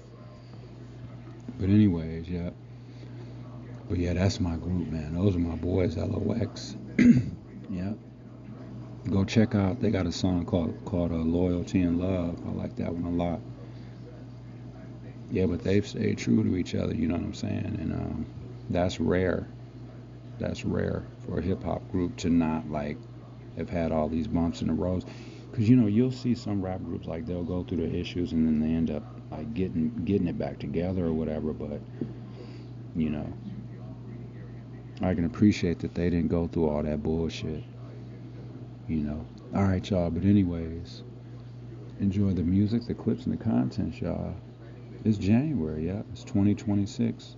But anyways, yeah. But yeah, that's my group, man. Those are my boys, L O X. Yeah. Go check out, they got a song called called uh, Loyalty and Love. I like that one a lot. Yeah, but they've stayed true to each other, you know what I'm saying? And um, that's rare. That's rare for a hip-hop group to not, like, have had all these bumps in the roads. Because, you know, you'll see some rap groups, like, they'll go through the issues and then they end up, like, getting getting it back together or whatever. But, you know, I can appreciate that they didn't go through all that bullshit. You know. All right, y'all. But anyways, enjoy the music, the clips, and the content, y'all. It's January, yeah. It's twenty twenty-six.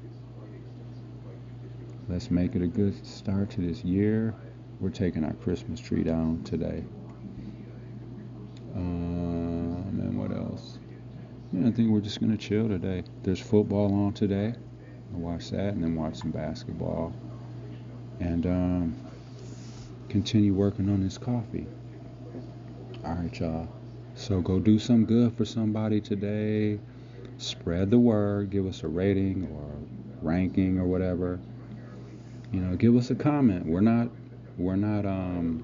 Let's make it a good start to this year. We're taking our Christmas tree down today. Um, and what else? Yeah, I think we're just going to chill today. There's football on today. I'll watch that and then watch some basketball. And um, continue working on this coffee. All right, y'all. So go do some good for somebody today. Spread the word. Give us a rating or ranking or whatever. You know, give us a comment. We're not, we're not, um,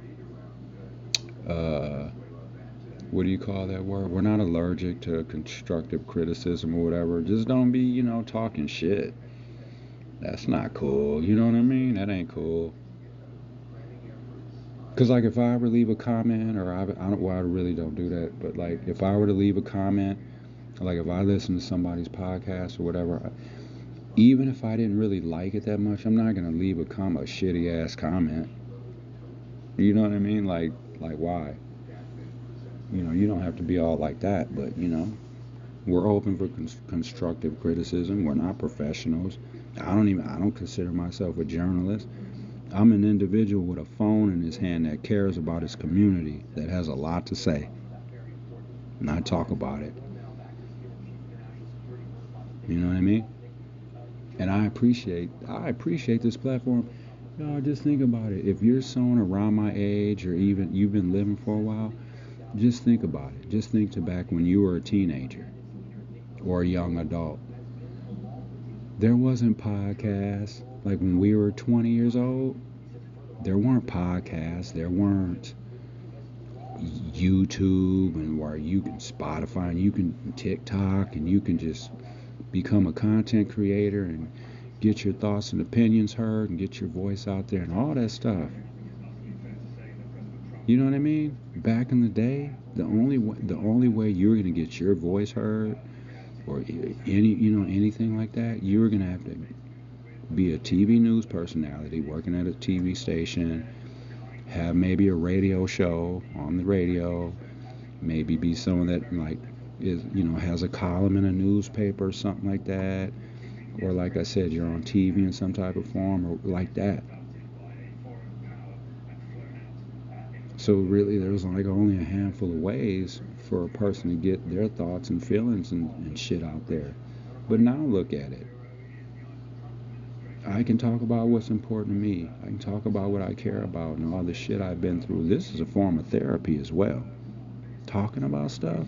uh, what do you call that word? We're not allergic to constructive criticism or whatever. Just don't be, you know, talking shit. That's not cool. You know what I mean? That ain't cool. Because, like, if I ever leave a comment, or I, I don't, well, I really don't do that, but, like, if I were to leave a comment, like, if I listen to somebody's podcast or whatever, I, even if I didn't really like it that much, I'm not going to leave a, com- a shitty-ass comment. You know what I mean? Like, like, why? You know, you don't have to be all like that, but, you know, we're open for con- constructive criticism. We're not professionals. I don't even, I don't consider myself a journalist. I'm an individual with a phone in his hand that cares about his community, that has a lot to say. And I talk about it. You know what I mean? And I appreciate, I appreciate this platform. Y'all, just think about it. If you're someone around my age, or even you've been living for a while, just think about it. Just think to back when you were a teenager or a young adult. There wasn't podcasts. Like when we were twenty years old, there weren't podcasts. There weren't YouTube and where you can Spotify and you can TikTok and you can just become a content creator and get your thoughts and opinions heard and get your voice out there and all that stuff. You know what I mean? Back in the day, the only way, the only way you were going to get your voice heard or any, you know, anything like that, you were going to have to be a T V news personality working at a T V station, have maybe a radio show on the radio, maybe be someone that like is, you know, has a column in a newspaper or something like that, or like I said, you're on T V in some type of form or like that. So really there's like only a handful of ways for a person to get their thoughts and feelings and, and shit out there. But now look at it. I can talk about what's important to me. I can talk about what I care about and all the shit I've been through. This is a form of therapy as well. Talking about stuff.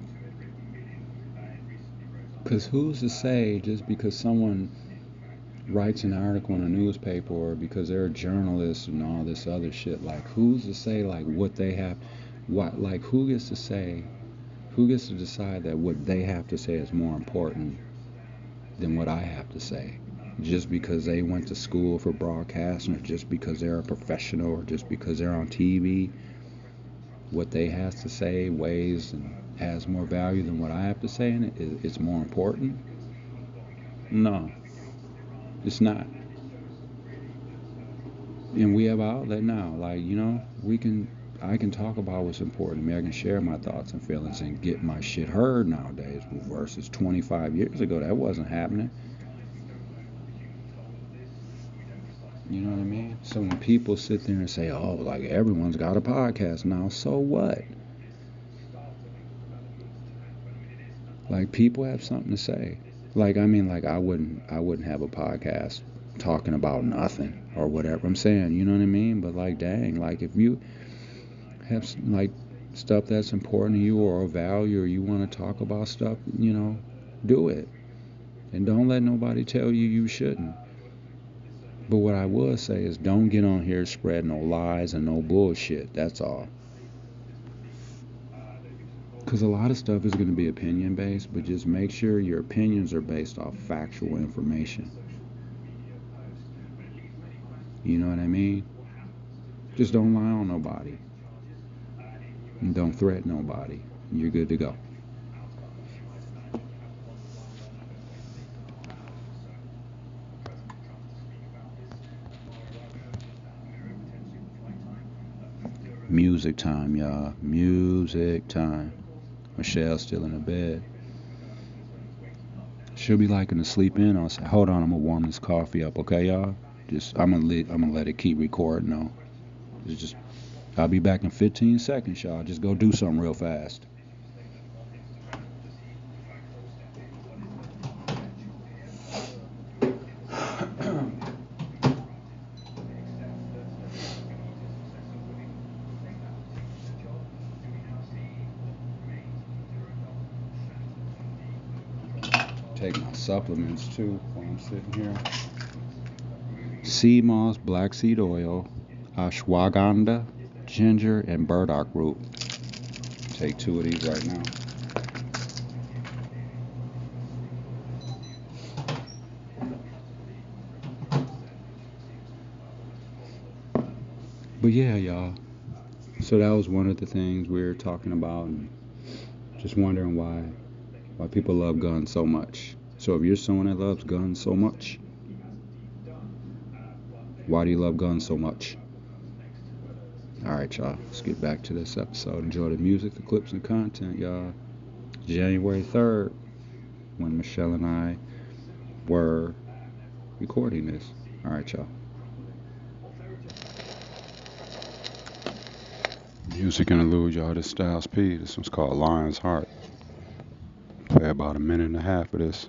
Because who's to say just because someone writes an article in a newspaper or because they're a journalist and all this other shit, like who's to say like what they have, what like who gets to say, who gets to decide that what they have to say is more important than what I have to say? Just because they went to school for broadcasting, or just because they're a professional, or just because they're on T V, what they have to say weighs and has more value than what I have to say, and it, it's more important? No, it's not. And we have an outlet now, like, you know, we can, I can talk about what's important to me. I can share my thoughts and feelings and get my shit heard nowadays versus twenty-five years ago. That wasn't happening. You know what I mean? So when people sit there and say, oh, like everyone's got a podcast now, so what? Like people have something to say. Like, I mean, like I wouldn't, I wouldn't have a podcast talking about nothing or whatever. I'm saying, you know what I mean? But like, dang, like if you have like stuff that's important to you or a value, or you want to talk about stuff, you know, do it. And don't let nobody tell you you shouldn't. But what I would say is don't get on here spread no lies and no bullshit. That's all. Because a lot of stuff is going to be opinion based, but just make sure your opinions are based off factual information. You know what I mean? Just don't lie on nobody. And don't threaten nobody. You're good to go. Music time, y'all. Music time. Michelle's still in the bed. She'll be liking to sleep in. I'll say, hold on, I'm gonna warm this coffee up, okay, y'all? Just, I'm gonna let, I'm gonna let it keep recording, though. It's just, I'll be back in fifteen seconds, y'all. Just go do something real fast. Take my supplements too while I'm sitting here. Sea moss, black seed oil, ashwagandha, ginger, and burdock root. Take two of these right now. But yeah, y'all. So that was one of the things we were talking about, and just wondering why why people love guns so much. So if you're someone that loves guns so much, why do you love guns so much? Alright, y'all, let's get back to this episode. Enjoy the music, the clips, and content, y'all. January third, when Michelle and I were recording this. Alright, y'all. Music interlude, y'all. This Styles P. This one's called Lion's Heart. Play about a minute and a half of this.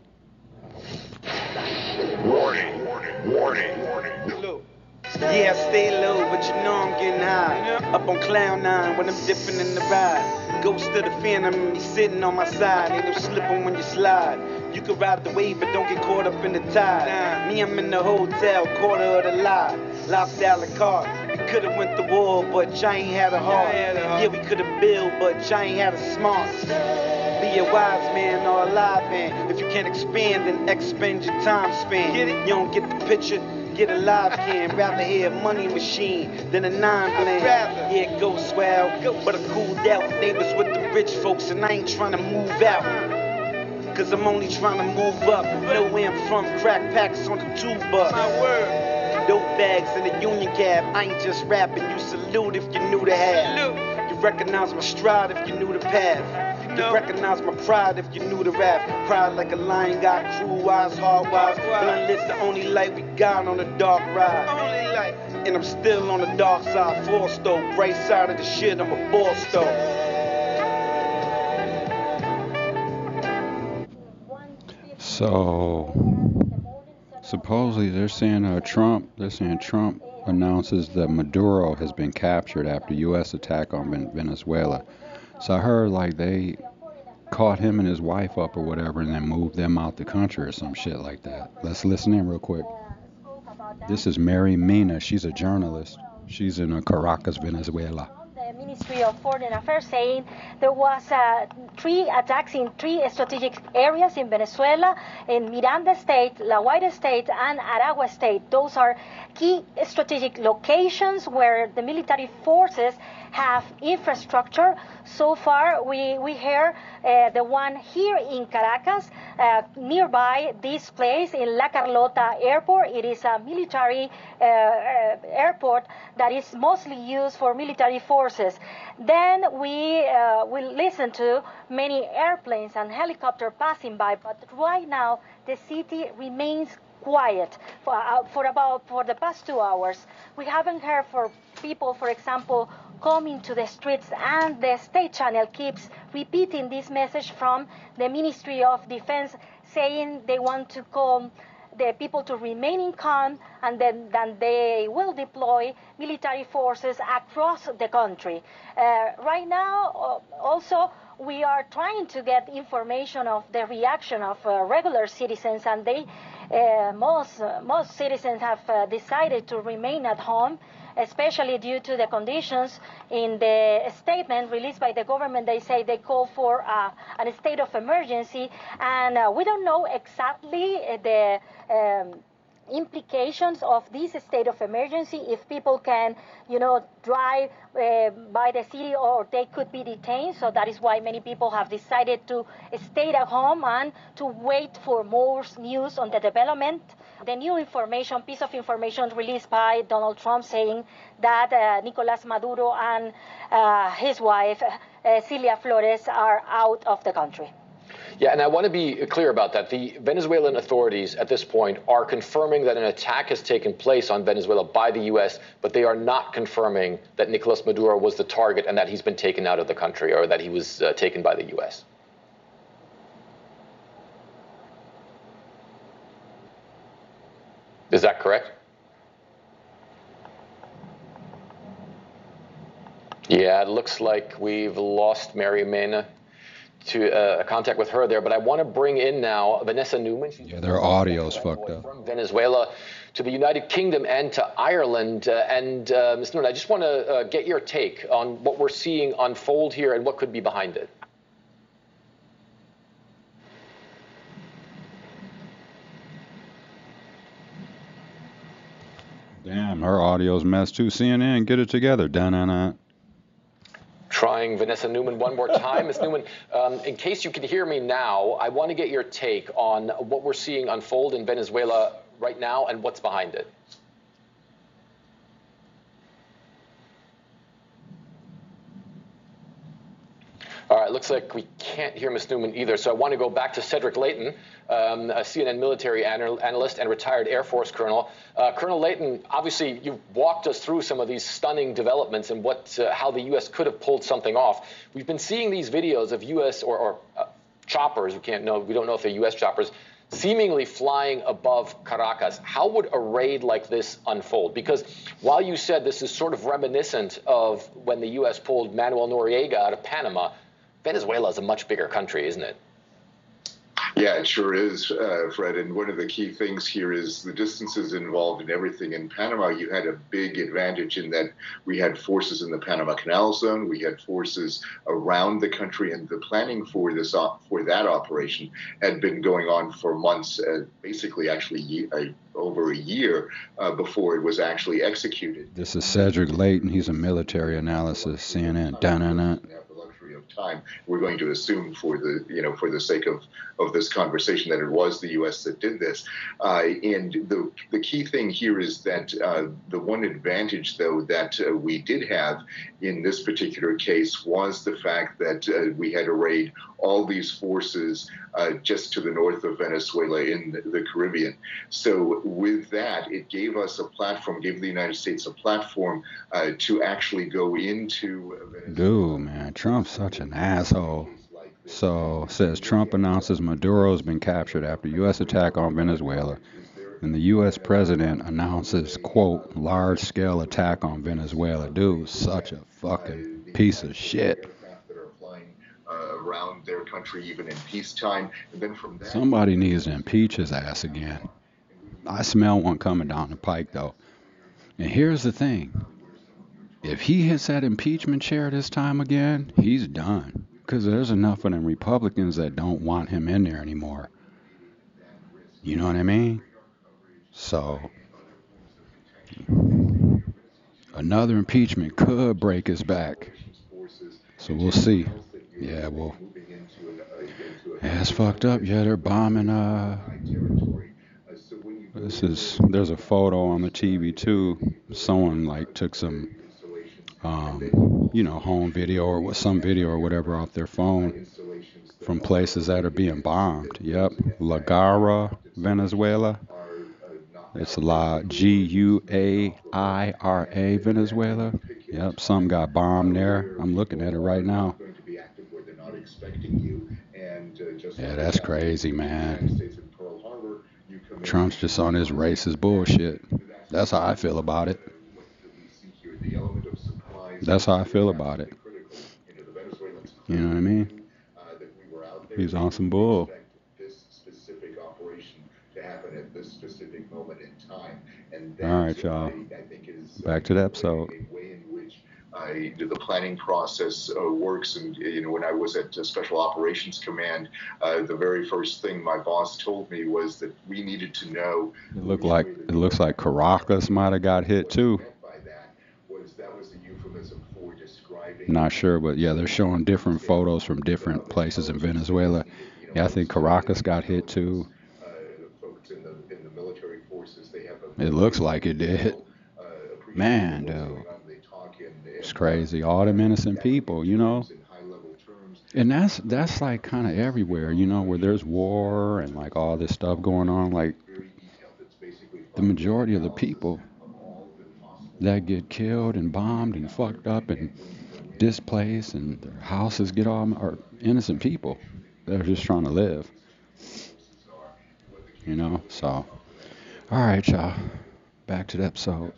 Warning, warning, warning, warning. Look. Yeah, I stay low, but you know I'm getting high. Up on cloud nine when I'm dipping in the ride. Ghost of the phantom, me sitting on my side. Ain't no slipping when you slide. You can ride the wave, but don't get caught up in the tide. Me, I'm in the hotel, quarter of the lie. Lost out the car. We could've went to war, but Jai ain't had a heart. Yeah, we could've built, but Jai ain't had a smart. Be a wise man or a live man. If you can't expand, then expend your time span. Get it? You don't get the picture, get a live can. Rather hear a money machine than a nine blend. Yeah, go swell, but I cooled out. Neighbors with the rich folks, and I ain't trying to move out. Cause I'm only trying to move up. Know where I'm from, crack packs on the two bus. My word. Dope bags in the union cab. I ain't just rapping, you salute if you knew the half. You recognize my stride if you knew the path. You recognize my pride if you knew the rap. Pride like a lion, got crew eyes, hard wise. Blunt lit's the only light we got on the dark ride. Only light. And I'm still on the dark side, forced though. Bright side of the shit, I'm a boss though. So supposedly they're saying uh, Trump, they're saying Trump announces that Maduro has been captured after U S attack on Venezuela. So I heard like they caught him and his wife up or whatever and then moved them out the country or some shit like that. Let's listen in real quick. This is Mary Mina. She's a journalist. She's in uh, Caracas, Venezuela. The Ministry of Foreign Affairs saying there was uh, three attacks in three strategic areas in Venezuela, in Miranda State, La Guaira State, and Aragua State. Those are key strategic locations where the military forces have infrastructure. So far, we, we hear uh, the one here in Caracas, uh, nearby this place in La Carlota Airport. It is a military uh, uh, airport that is mostly used for military forces. Then we uh, will listen to many airplanes and helicopters passing by, but right now the city remains quiet for, uh, for about for the past two hours. We haven't heard for people, for example, coming to the streets, and the state channel keeps repeating this message from the Ministry of Defense, saying they want to come the people to remain in calm, and then, then they will deploy military forces across the country. Uh, right now, uh, also, we are trying to get information of the reaction of uh, regular citizens, and they, uh, most, uh, most citizens have uh, decided to remain at home, especially due to the conditions. In the statement released by the government, they say they call for uh, a state of emergency, and uh, we don't know exactly the um, implications of this state of emergency, if people can, you know, drive uh, by the city, or they could be detained. So that is why many people have decided to stay at home and to wait for more news on the development. The new information, piece of information released by Donald Trump, saying that uh, Nicolas Maduro and uh, his wife, uh, Celia Flores, are out of the country. Yeah, and I want to be clear about that. The Venezuelan authorities at this point are confirming that an attack has taken place on Venezuela by the U S, but they are not confirming that Nicolas Maduro was the target and that he's been taken out of the country, or that he was uh, taken by the U S. Is that correct? Yeah, it looks like we've lost Mary Mena to uh, contact with her there, but I want to bring in now Vanessa Newman. Yeah, their audio's fucked up. From Venezuela to the United Kingdom and to Ireland. Uh, and uh, Miz Newman, I just want to uh, get your take on what we're seeing unfold here and what could be behind it. Damn, her audio's messed too. C N N, get it together. Da-na-na. Trying Vanessa Newman one more time. Miz Newman, um, in case you can hear me now, I want to get your take on what we're seeing unfold in Venezuela right now and what's behind it. All right, looks like we can't hear Miz Newman either, so I want to go back to Cedric Leighton, um, a C N N military anal analyst and retired Air Force colonel. Uh, Colonel Leighton, obviously you've walked us through some of these stunning developments and what, uh, how the U S could have pulled something off. We've been seeing these videos of U S or, or uh, choppers, we can't know, we don't know if they're U S choppers, seemingly flying above Caracas. How would a raid like this unfold? Because while you said this is sort of reminiscent of when the U S pulled Manuel Noriega out of Panama, Venezuela is a much bigger country, isn't it? Yeah, it sure is, uh, Fred. And one of the key things here is the distances involved in everything. In Panama, you had a big advantage in that we had forces in the Panama Canal Zone, we had forces around the country, and the planning for this op for that operation had been going on for months, uh, basically actually uh, over a year uh, before it was actually executed. This is Cedric Leighton. He's a military analysis, C N N. Da-na-na. Time. We're going to assume for the, you know, for the sake of, of this conversation that it was the U S that did this. Uh, and the, the key thing here is that uh, the one advantage, though, that uh, we did have in this particular case was the fact that uh, we had arrayed all these forces uh, just to the north of Venezuela in the, the Caribbean. So with that, it gave us a platform, gave the United States a platform uh, to actually go into Venezuela. Dude, man, Trump's such an asshole. So, says Trump announces Maduro's been captured after U S attack on Venezuela. And the U S president announces, quote, large-scale attack on Venezuela. Dude, such a fucking piece of shit. Around their country, even in peacetime, and then from there, somebody needs to impeach his ass again. I smell one coming down the pike, though. And here's the thing: if he hits that impeachment chair this time again, he's done. Because there's enough of them Republicans that don't want him in there anymore. You know what I mean? So another impeachment could break his back. So we'll see. Yeah, well, yeah, it's fucked up. Yeah, they're bombing. Uh, this is there's a photo on the T V too. Someone like took some, um, you know, home video or some video or whatever off their phone from places that are being bombed. Yep, La Guaira, Venezuela. It's La G U A I R A, Venezuela. Yep, some got bombed there. I'm looking at it right now. Yeah, that's crazy, man. Trump's just on his racist bullshit. That's how I feel about it. That's how I feel about it. You know what I mean? He's on some bull. All right, y'all. Back to the episode. I, the planning process uh, works, and you know, when I was at uh, Special Operations Command, uh, the very first thing my boss told me was that we needed to know. It looked like it looks like Caracas might have got hit too. Not sure, but yeah, they're showing different photos from different places in Venezuela. Yeah, I think Caracas got hit too. It looks like it did. Man, dude. It's crazy. All them innocent people, you know. And that's that's like kind of everywhere, you know, where there's war and like all this stuff going on. Like the majority of the people that get killed and bombed and fucked up and displaced and their houses get all are innocent people. They're just trying to live. You know, so. All right, y'all. Back to the episode.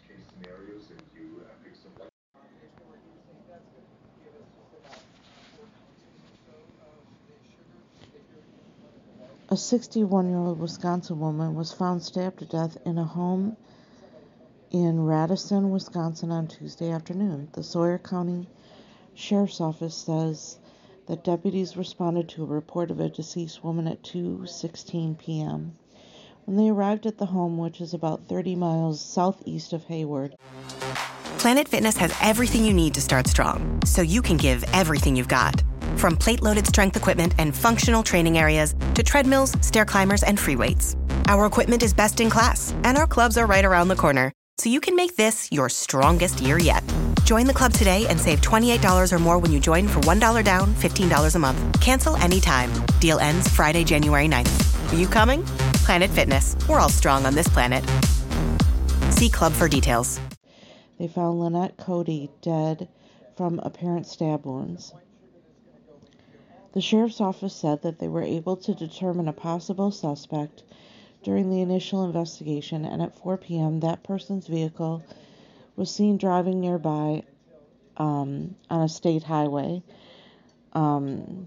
A sixty-one-year-old Wisconsin woman was found stabbed to death in a home in Radisson, Wisconsin on Tuesday afternoon. The Sawyer County Sheriff's Office says that deputies responded to a report of a deceased woman at two sixteen p.m. when they arrived at the home, which is about thirty miles southeast of Hayward. Planet Fitness has everything you need to start strong, so you can give everything you've got. From plate-loaded strength equipment and functional training areas to treadmills, stair climbers, and free weights. Our equipment is best in class, and our clubs are right around the corner, so you can make this your strongest year yet. Join the club today and save twenty-eight dollars or more when you join for one dollar down, fifteen dollars a month. Cancel anytime. Deal ends Friday, January ninth. Are you coming? Planet Fitness. We're all strong on this planet. See club for details. They found Lynette Cody dead from apparent stab wounds. The sheriff's office said that they were able to determine a possible suspect during the initial investigation, and at four p.m. that person's vehicle was seen driving nearby um, on a state highway. Um,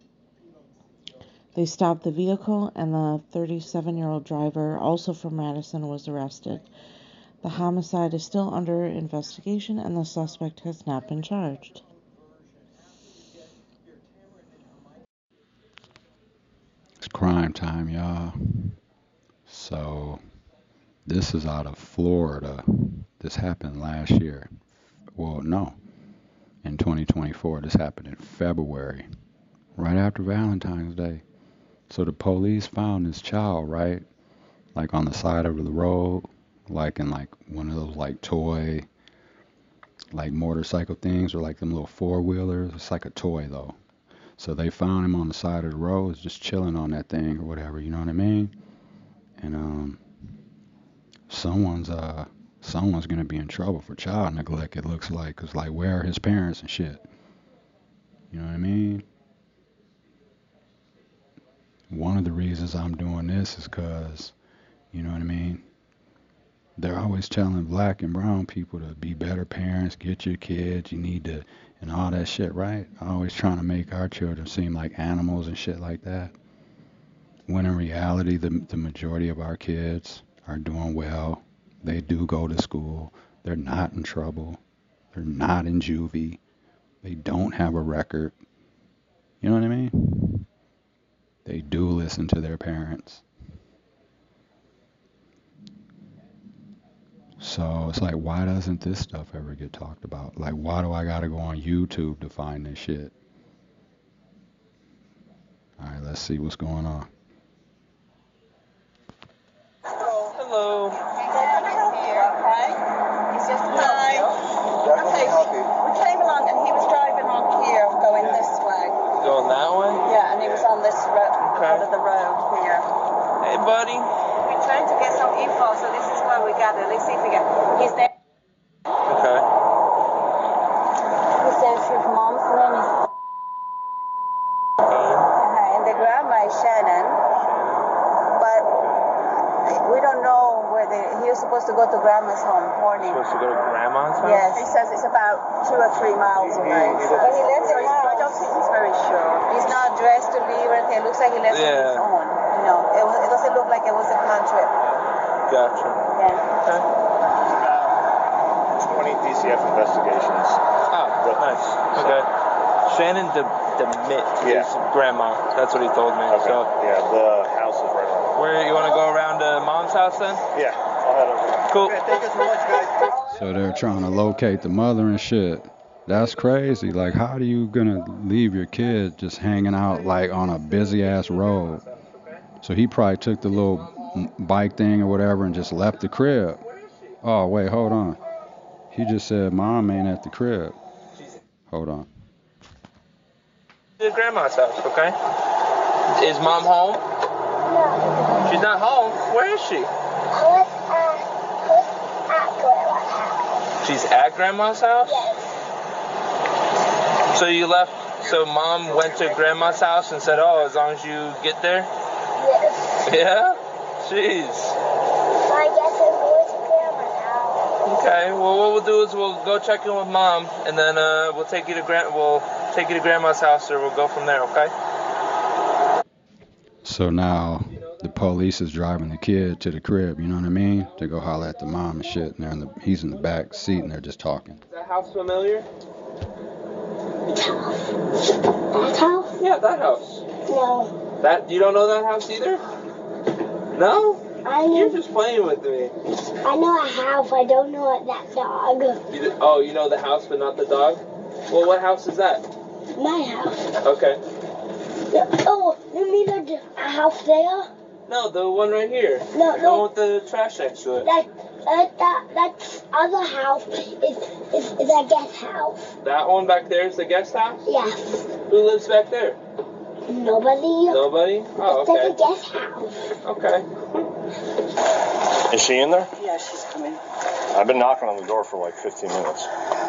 they stopped the vehicle, and the thirty-seven-year-old driver, also from Madison, was arrested. The homicide is still under investigation, and the suspect has not been charged. It's crime time, y'all. So, this is out of Florida. This happened last year. Well, no. In twenty twenty-four. This happened in February. Right after Valentine's Day. So the police found this child, right? Like on the side of the road. Like in like one of those like toy, like motorcycle things, or like them little four-wheelers. It's like a toy though. So they found him on the side of the road, just chilling on that thing or whatever, you know what I mean? And um, someone's uh, someone's gonna be in trouble for child neglect. It looks like, 'cause like where are his parents and shit? You know what I mean? One of the reasons I'm doing this is 'cause, you know what I mean? They're always telling black and brown people to be better parents, get your kids, you need to, and all that shit, right? Always trying to make our children seem like animals and shit like that. When in reality, the the majority of our kids are doing well. They do go to school. They're not in trouble. They're not in juvie. They don't have a record. You know what I mean? They do listen to their parents. So it's like, why doesn't this stuff ever get talked about? Like, why do I gotta go on YouTube to find this shit? Alright, let's see what's going on. Oh, hello. Can I help you? Okay. It's just hi. Okay, we, we came along and he was driving on here going this way. Going that way? Yeah, and he was on this road, okay. part of the road here. Hey, buddy. We're trying to get some info, so this is where we gathered. Let's see if we get. He's there. Okay. He says his mom's name is. Okay. Uh, and the grandma is Shannon. But don't know where they. He was supposed to go to Grandma's home, Horny. Supposed to go to Grandma's house? Yes, he says it's about two or three miles away. He- he but he doesn't- left it home. I don't think he's very sure. He's not dressed to leave or anything. It looks like he left it on his Yeah. own. You know, it, was, it doesn't look like it was a planned trip. Gotcha. Yeah. Okay. twenty D C F investigations. Ah, nice. Okay. Shannon De- DeMitt Yeah. is grandma. That's what he told me. Okay. So, Yeah, the house is right on. where you want to go around to Mom's house then? Yeah, I'll head over there. Cool. Okay, thank you so much, guys. So they're trying to locate the mother and shit. That's crazy. Like, how do you gonna leave your kid just hanging out like on a busy ass road? So he probably took the little m- bike thing or whatever and just left the crib. Oh wait, hold on. He just said mom ain't at the crib. Hold on. To grandma's house, okay? Is Mom home? No. She's not home. Where is she? I was, uh, was at Grandma's house. She's at grandma's house? Yes. So you left, so Mom went to grandma's house and said, oh, as long as you get there? Yes. Yeah? Jeez. So I guess I'm going to Grandma's house. Okay, well, what we'll do is we'll go check in with Mom, and then uh, we'll take you to grand, we'll take you to grandma's house, or we'll go from there. Okay? So now the police is driving the kid to the crib, you know what I mean? To go holler at the mom and shit. And they're in the, he's in the back seat and they're just talking. Is that house familiar? That house? Yeah, that house. No. That you don't know that house either? No? I know. You're just playing with me. I know a house. I don't know that dog. You d- oh, you know the house, but not the dog? Well, what house is that? My house. Okay. The- oh, you mean a, a house there? No, the one right here. No, The no. one with the trash next to it. That that that that other house is is, is a guest house. That one back there is the guest house? Yes. Who lives back there? Nobody. Nobody? Oh, It's like a okay. guest house. Okay. Is she in there? Yeah, she's coming. I've been knocking on the door for like fifteen minutes.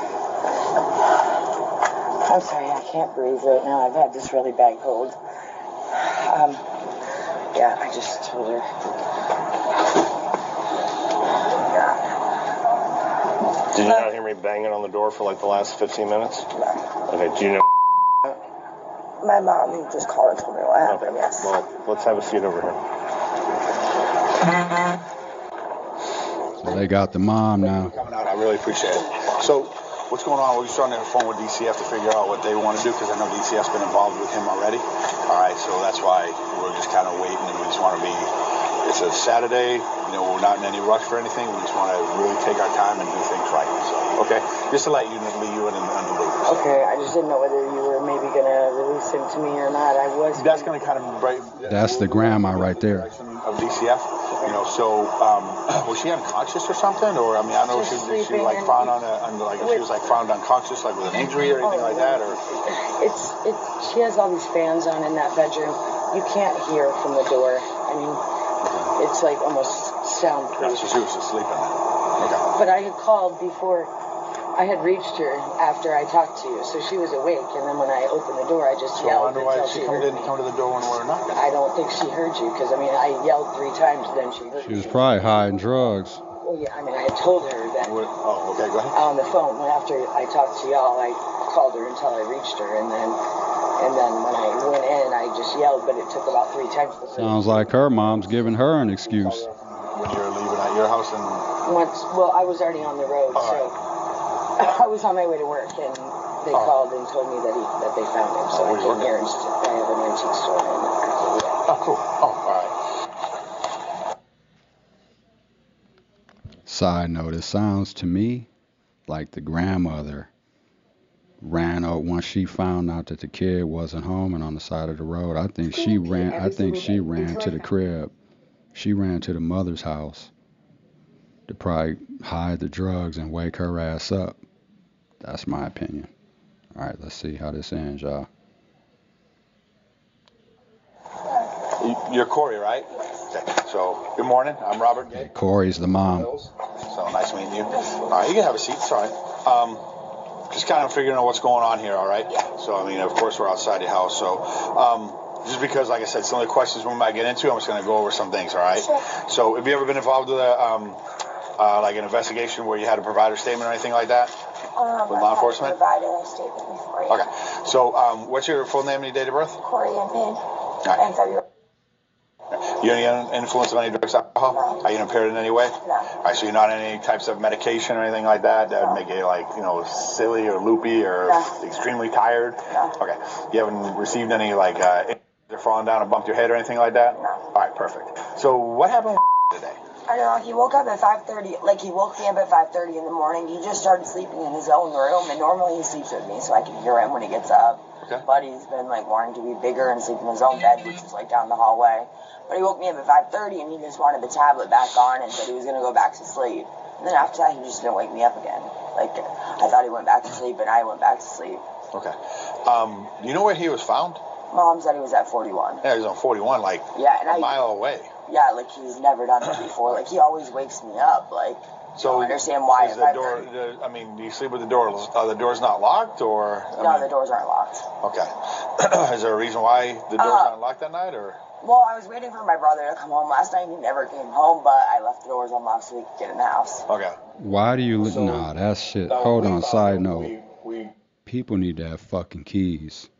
I'm sorry, I can't breathe right now. I've had this really bad cold. Um, yeah, I just told her. Did you not hear me banging on the door for like the last fifteen minutes? Okay, do you know? My mom just called and told me what happened, Okay, yes. well, let's have a seat over here. So they got the mom now. Coming out, I really appreciate it. So, what's going on? We're just on the phone with D C F to figure out what they want to do because I know D C F's been involved with him already. All right, so that's why we're just kind of waiting and we just want to be. It's a Saturday, you know, we're not in any rush for anything. We just want to really take our time and do things right. So, okay, just to let you leave you in, in the loop. Okay, I just didn't know whether you were maybe going to release him to me or not. I was. That's going to kind of break. That's the grandma right there. Of D C F, you know, so um, was she unconscious or something? Or I mean, I know she Just was she sleeping like and- found on a on like she was like found unconscious, like with an injury or anything like that, or It's it's she has all these fans on in that bedroom. You can't hear from the door. I mean, it's like almost no, soundproof. so she was just sleeping. Okay. But I had called before I had reached her after I talked to you, so she was awake. And then when I opened the door, I just So I yelled wonder why until she she come, heard didn't me. come to the door when we were knocking. I don't think she heard you because I mean I yelled three times, then she heard She was me. probably hiding drugs. Well, yeah, I mean I had told her that Oh, okay, go ahead. on the phone. When after I talked to y'all, I called her until I reached her, and then and then when I went in, I just yelled, but it took about three times. before- Sounds like her mom's giving her an excuse. When you were leaving at your house and Once, well, I was already on the road, All so I was on my way to work, and they Oh. called and told me that he that they found him. So Oh, I you came working? here and st- I have an antique store. And, oh, cool. Oh, all right. Side note, it sounds to me like the grandmother ran out once she found out that the kid wasn't home and on the side of the road. I think she ran I think she ran to the crib. She ran to the mother's house to probably hide the drugs and wake her ass up. That's my opinion. All right, let's see how this ends, y'all. You- You're Corey, right? Okay. So, good morning. I'm Robert Gay. Corey's the mom. So nice meeting you. All right, you can have a seat. It's all right. Um, just kind of figuring out what's going on here. All right. So I mean, of course, we're outside the house. So, um, just because, like I said, some of the questions we might get into, I'm just going to go over some things, all right? Sure. So have you ever been involved with a, um, uh, like an investigation where you had to provide a statement or anything like that? Um, With law enforcement? I've provided a statement before. Yeah. Okay. So um, what's your full name and your date of birth? Corey and Pin. right. And February. You any influence of any drugs, alcohol? No. Are you impaired in any way? No. All right, so you're not on any types of medication or anything like that that would make you, like, you know, silly or loopy or No. extremely tired? No. Okay. You haven't received any, like, uh, or fallen down and bumped your head or anything like that? No. All right, perfect. So what happened today? I don't know, he woke up at five thirty, like he woke me up at five thirty in the morning. He just started sleeping in his own room, and normally he sleeps with me so I can hear him when he gets up. Okay. But he's been like wanting to be bigger and sleep in his own bed, which is like down the hallway. But he woke me up at five thirty and he just wanted the tablet back on and said he was going to go back to sleep. And then after that, he just didn't wake me up again. Like, I thought he went back to sleep and I went back to sleep. Okay. Um, do you know where he was found? Mom said he was at forty-one. Yeah, he was on forty-one, like Yeah, and a I- mile away. Yeah, like he's never done it before. Like he always wakes me up. Like, So I don't understand why. Is at the door? 5:30. The, I mean, do you sleep with the door? Uh, the door's not locked, or? I No, mean, the doors aren't locked. Okay. Is there a reason why the door's Uh, not locked that night, or? Well, I was waiting for my brother to come home last night. He never came home, but I left the doors unlocked so we could get in the house. Okay. Why do you? Li- So, nah, that's shit. uh, Hold we on. thought Side that note. We, we People need to have fucking keys.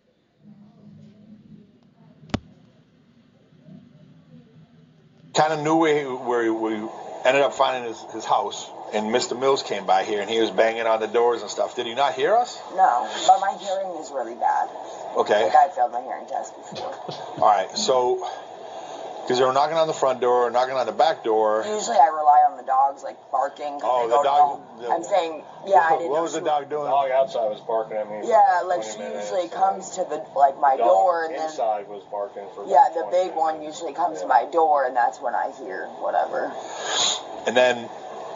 kind of knew where he, where he, we ended up finding his, his house, and Mister Mills came by here, and he was banging on the doors and stuff. Did he not hear us? No, but my hearing is really bad. Okay. Like I failed my hearing test before. All right. So, because they were knocking on the front door, knocking on the back door. Usually I rely on the dogs, like barking. 'cause Oh, they the go dog- home. the- I'm saying, yeah, I What, didn't what know was the she- dog doing? The dog outside was barking at me. for Yeah, like twenty she minutes, usually and comes to the like my the dog door, and then inside was barking for yeah, about the twenty big one minutes. usually comes Yeah. to my door, and that's when I hear whatever. And then,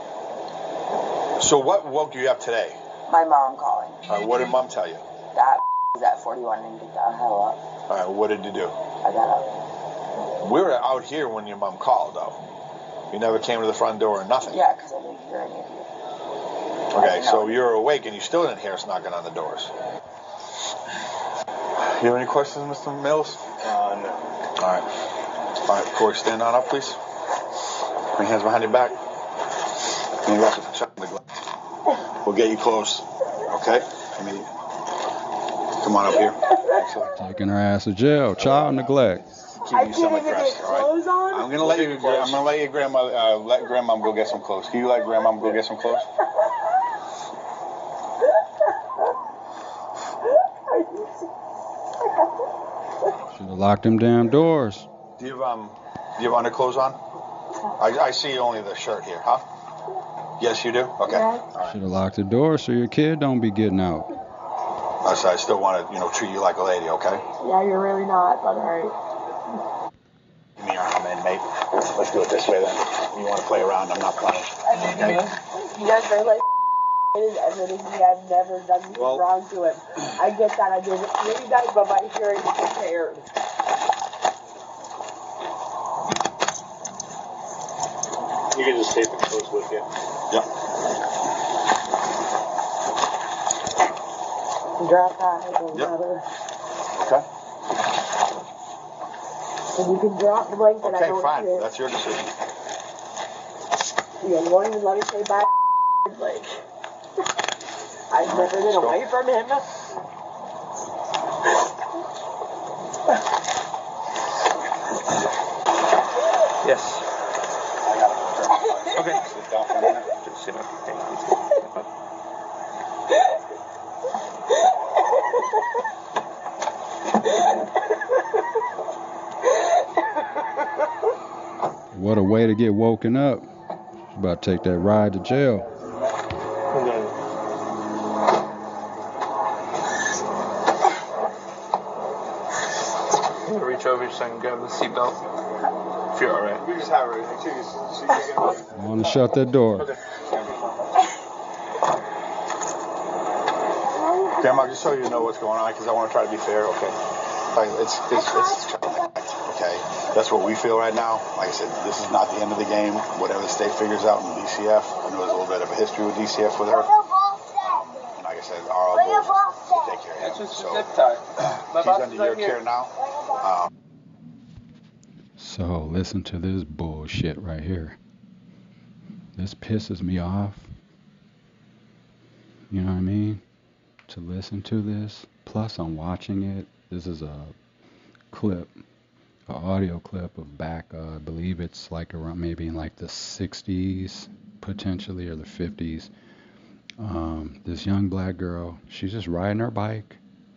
so what woke you up today? My mom calling. All right, what did Mom tell you? That was at forty-one and get the hell up. All right, what did you do? I got up. We were out here when your mom called, though. You never came to the front door or nothing. Yeah, because I didn't hear any of you. Okay, so you were awake and you still didn't hear us knocking on the doors. You have any questions, Mister Mills? Uh, no. All right. All right, Corey, stand on up, please. Bring your hands behind your back. And you for child neglect. We'll get you close. Okay? I mean, come on up here. Excellent. Taking her ass to jail. Child neglect. Keep you semi-fresh, all right? on. I'm gonna let you. I'm gonna let your grandma. Uh, let grandmom go get some clothes. Can you let grandmom go get some clothes? Should have locked them damn doors. Do you have um? Do you have underclothes on? I, I see only the shirt here, huh? Yes, you do. Okay. All right. Should have locked the door so your kid don't be getting out. I said I still want to, you know, treat you like a lady, okay? Yeah, you're really not, but alright. Give me your arm in, mate. Let's do it this way then. You want to play around? I'm not playing. Okay. You guys are like admitting me. I've never done anything Well- wrong to him. I get that. I did it to you guys, but my hearing is impaired. You can just tape the clothes with you. Yep. Drop that. It doesn't Yep. matter. Okay. And you can drop the blanket. I Okay, don't fine. care. That's your decision. You won't even let me say bye. Like, I've never been go. away from him. Yes. I got it. Okay. Sit down for a minute. Just sit up. Thank you. What a way to get woken up. About to take that ride to jail. I'm gonna reach over so I can grab the seatbelt. If you're alright. We just have everything too. So you can I want to shut that door. Okay. Grandma, just so you know what's going on, because I want to try to be fair, okay? Like, it's, it's, it's, okay? That's what we feel right now. Like I said, this is not the end of the game. Whatever the state figures out in D C F, I know there's a little bit of a history with D C F with her. And like I said, our goal is to take care of him. That's just So, a zip tie. My he's box under is your right here. care now. Uh, so listen to this bullshit right here. This pisses me off. You know what I mean? To listen to this. Plus, I'm watching it. This is a clip, an audio clip of back, uh, I believe it's like around maybe in like the sixties, potentially, or the fifties. Um, this young black girl, she's just riding her bike,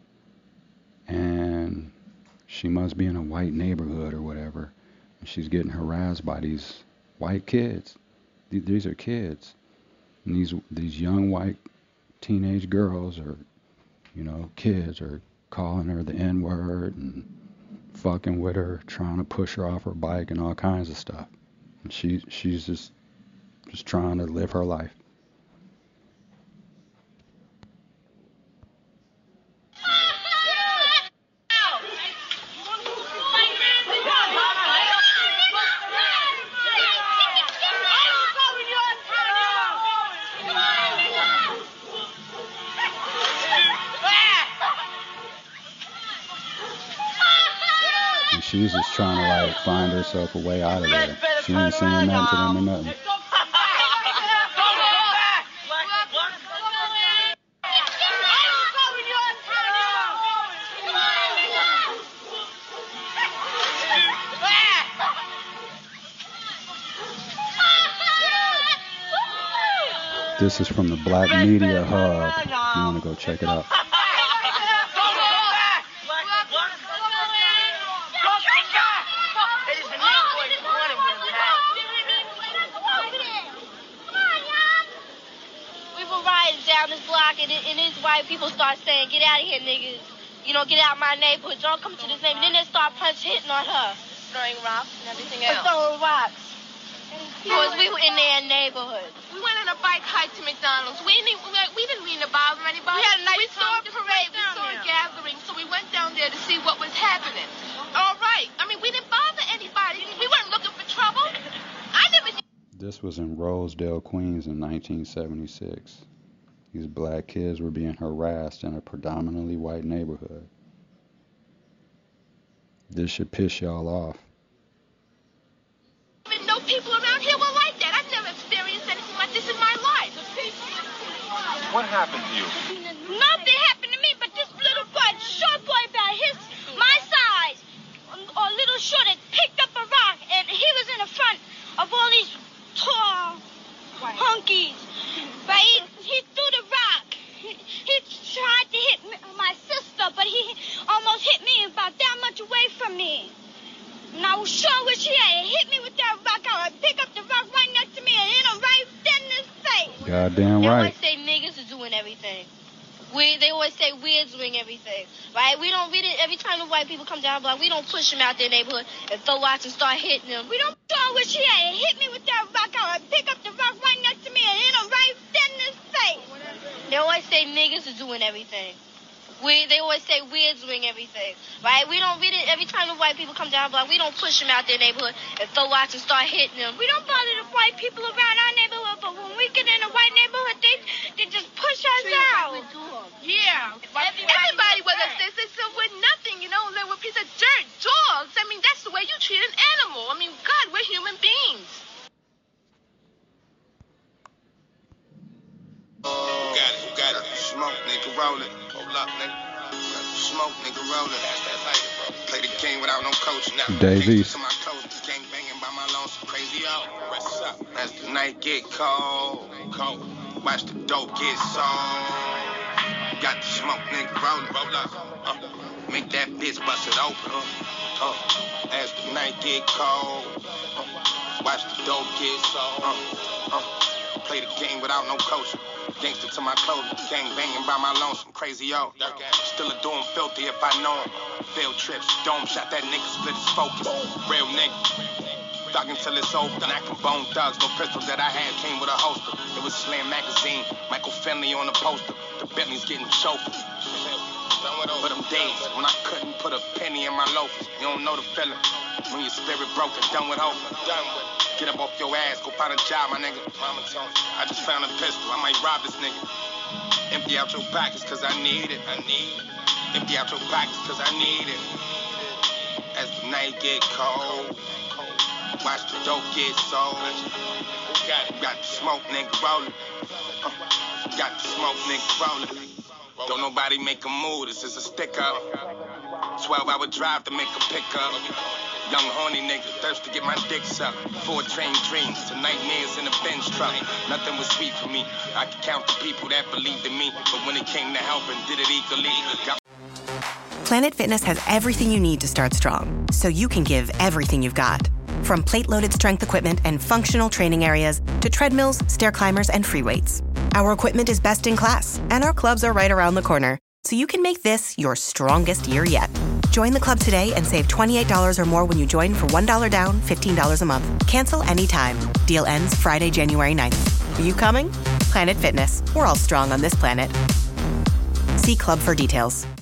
and she must be in a white neighborhood or whatever, and she's getting harassed by these white kids. These are kids, and these these young white teenage girls or, you know, kids are calling her the N-word and fucking with her, trying to push her off her bike and all kinds of stuff. And she she's just just trying to live her life. She's just trying to like find herself a way out of there. She ain't saying nothing to them or nothing. This is from the Black Media Hub. If you want to go check it out. And his white people start saying, get out of here, niggas. You know, get out of my neighborhood. Don't come to this neighborhood. Then they start punch hitting on her. Throwing rocks and everything else. Throwing rocks. Because we were in their neighborhood. We went on a bike hike to McDonald's. We didn't, we didn't mean to bother anybody. We had a nice we saw a parade. We saw a gathering. So we went down there to see what was happening. All right. I mean, we didn't bother anybody. We weren't looking for trouble. I never did. This was in Rosedale, Queens in nineteen seventy-six. These black kids were being harassed in a predominantly white neighborhood. This should piss y'all off. Even no people around here were like that. I've never experienced anything like this in my life. What happened to you? Nothing happened to me, but this little boy, short boy about his, my size, or little short, picked up a rock, and he was in the front of all these tall hunkies. But he, he threw the rock. He, he tried to hit me, my sister, but he almost hit me about that much away from me. And I was sure wish he had hit me with that rock. I would pick up the rock right next to me and hit him right dead in his face. Goddamn right. They always say niggas are doing everything. We, they always say we're doing everything, right? We don't read it every time the white people come down the block. We don't push them out their neighborhood and throw rocks and start hitting them. We don't sure wish he had hit me with that rock. I would pick up the rock right next to me and hit him right dead in his face. They always say niggas are doing everything. We, they always say we're doing everything, right? We don't read it every time the white people come down the block. We don't push them out their neighborhood and throw rocks and start hitting them. We don't bother the white people around our neighborhood, but when we get in a white neighborhood, they they just push us out. Yeah. Everybody, Everybody with us, they say, so we're nothing, you know, like we're a piece of dirt, dogs. I mean, that's the way you treat an animal. I mean, God, we're human beings. Who got it? Who got it? Smoke, nigga, roll it. Hold up, nigga. Smoke, nigga, roll it. That's that light, bro. Play the game without no coach. Now, Davies. to my clothes, gang banging by my lonesome crazy out. Rest up. As the night get cold, cold. Watch the dope get sold. Got the smoke, nigga, roll it. Roll up. Uh, make that bitch bust it open. Uh, uh, as the night get cold, uh, watch the dope get sold. Uh, uh, play the game without no coach. Gangster to my clothing, gang banging by my lonesome, crazy yo. Still a do him filthy if I know him. Field trips, dome shot, that nigga split his focus. Real nigga, thuggin' till it's over. Knockin' bone thugs, no pistol that I had came with a holster. It was Slam Magazine, Michael Finley on the poster. The Bentley's getting chauffeured. But them days when I couldn't put a penny in my loafers. You don't know the feeling when your spirit broken, done with hope. Done with. Get up off your ass, go find a job, my nigga. Mama told me, I just found a pistol, I might rob this nigga. Empty out your pockets, cause I need it, I need it. Empty out your pockets, cause I need it. the night get cold. Watch the dope get sold. Got, got the smoke, nigga, rollin'. Uh, got the smoke, nigga, rollin'. Don't nobody make a move, this is a stick up. twelve hour drive to make a pickup. Young horny nigga, thirst to get my dick sucked. Four train dreams to nightmares in a Benz truck. Nothing was sweet for me. I could count the people that believed in me, but when it came to helping, did it equally. Got Planet Fitness has everything you need to start strong, so you can give everything you've got. From plate-loaded strength equipment and functional training areas to treadmills, stair climbers, and free weights. Our equipment is best in class, and our clubs are right around the corner, so you can make this your strongest year yet. Join the club today and save twenty-eight dollars or more when you join for one dollar down, fifteen dollars a month. Cancel anytime. Deal ends Friday, January ninth. Are you coming? Planet Fitness. We're all strong on this planet. See club for details.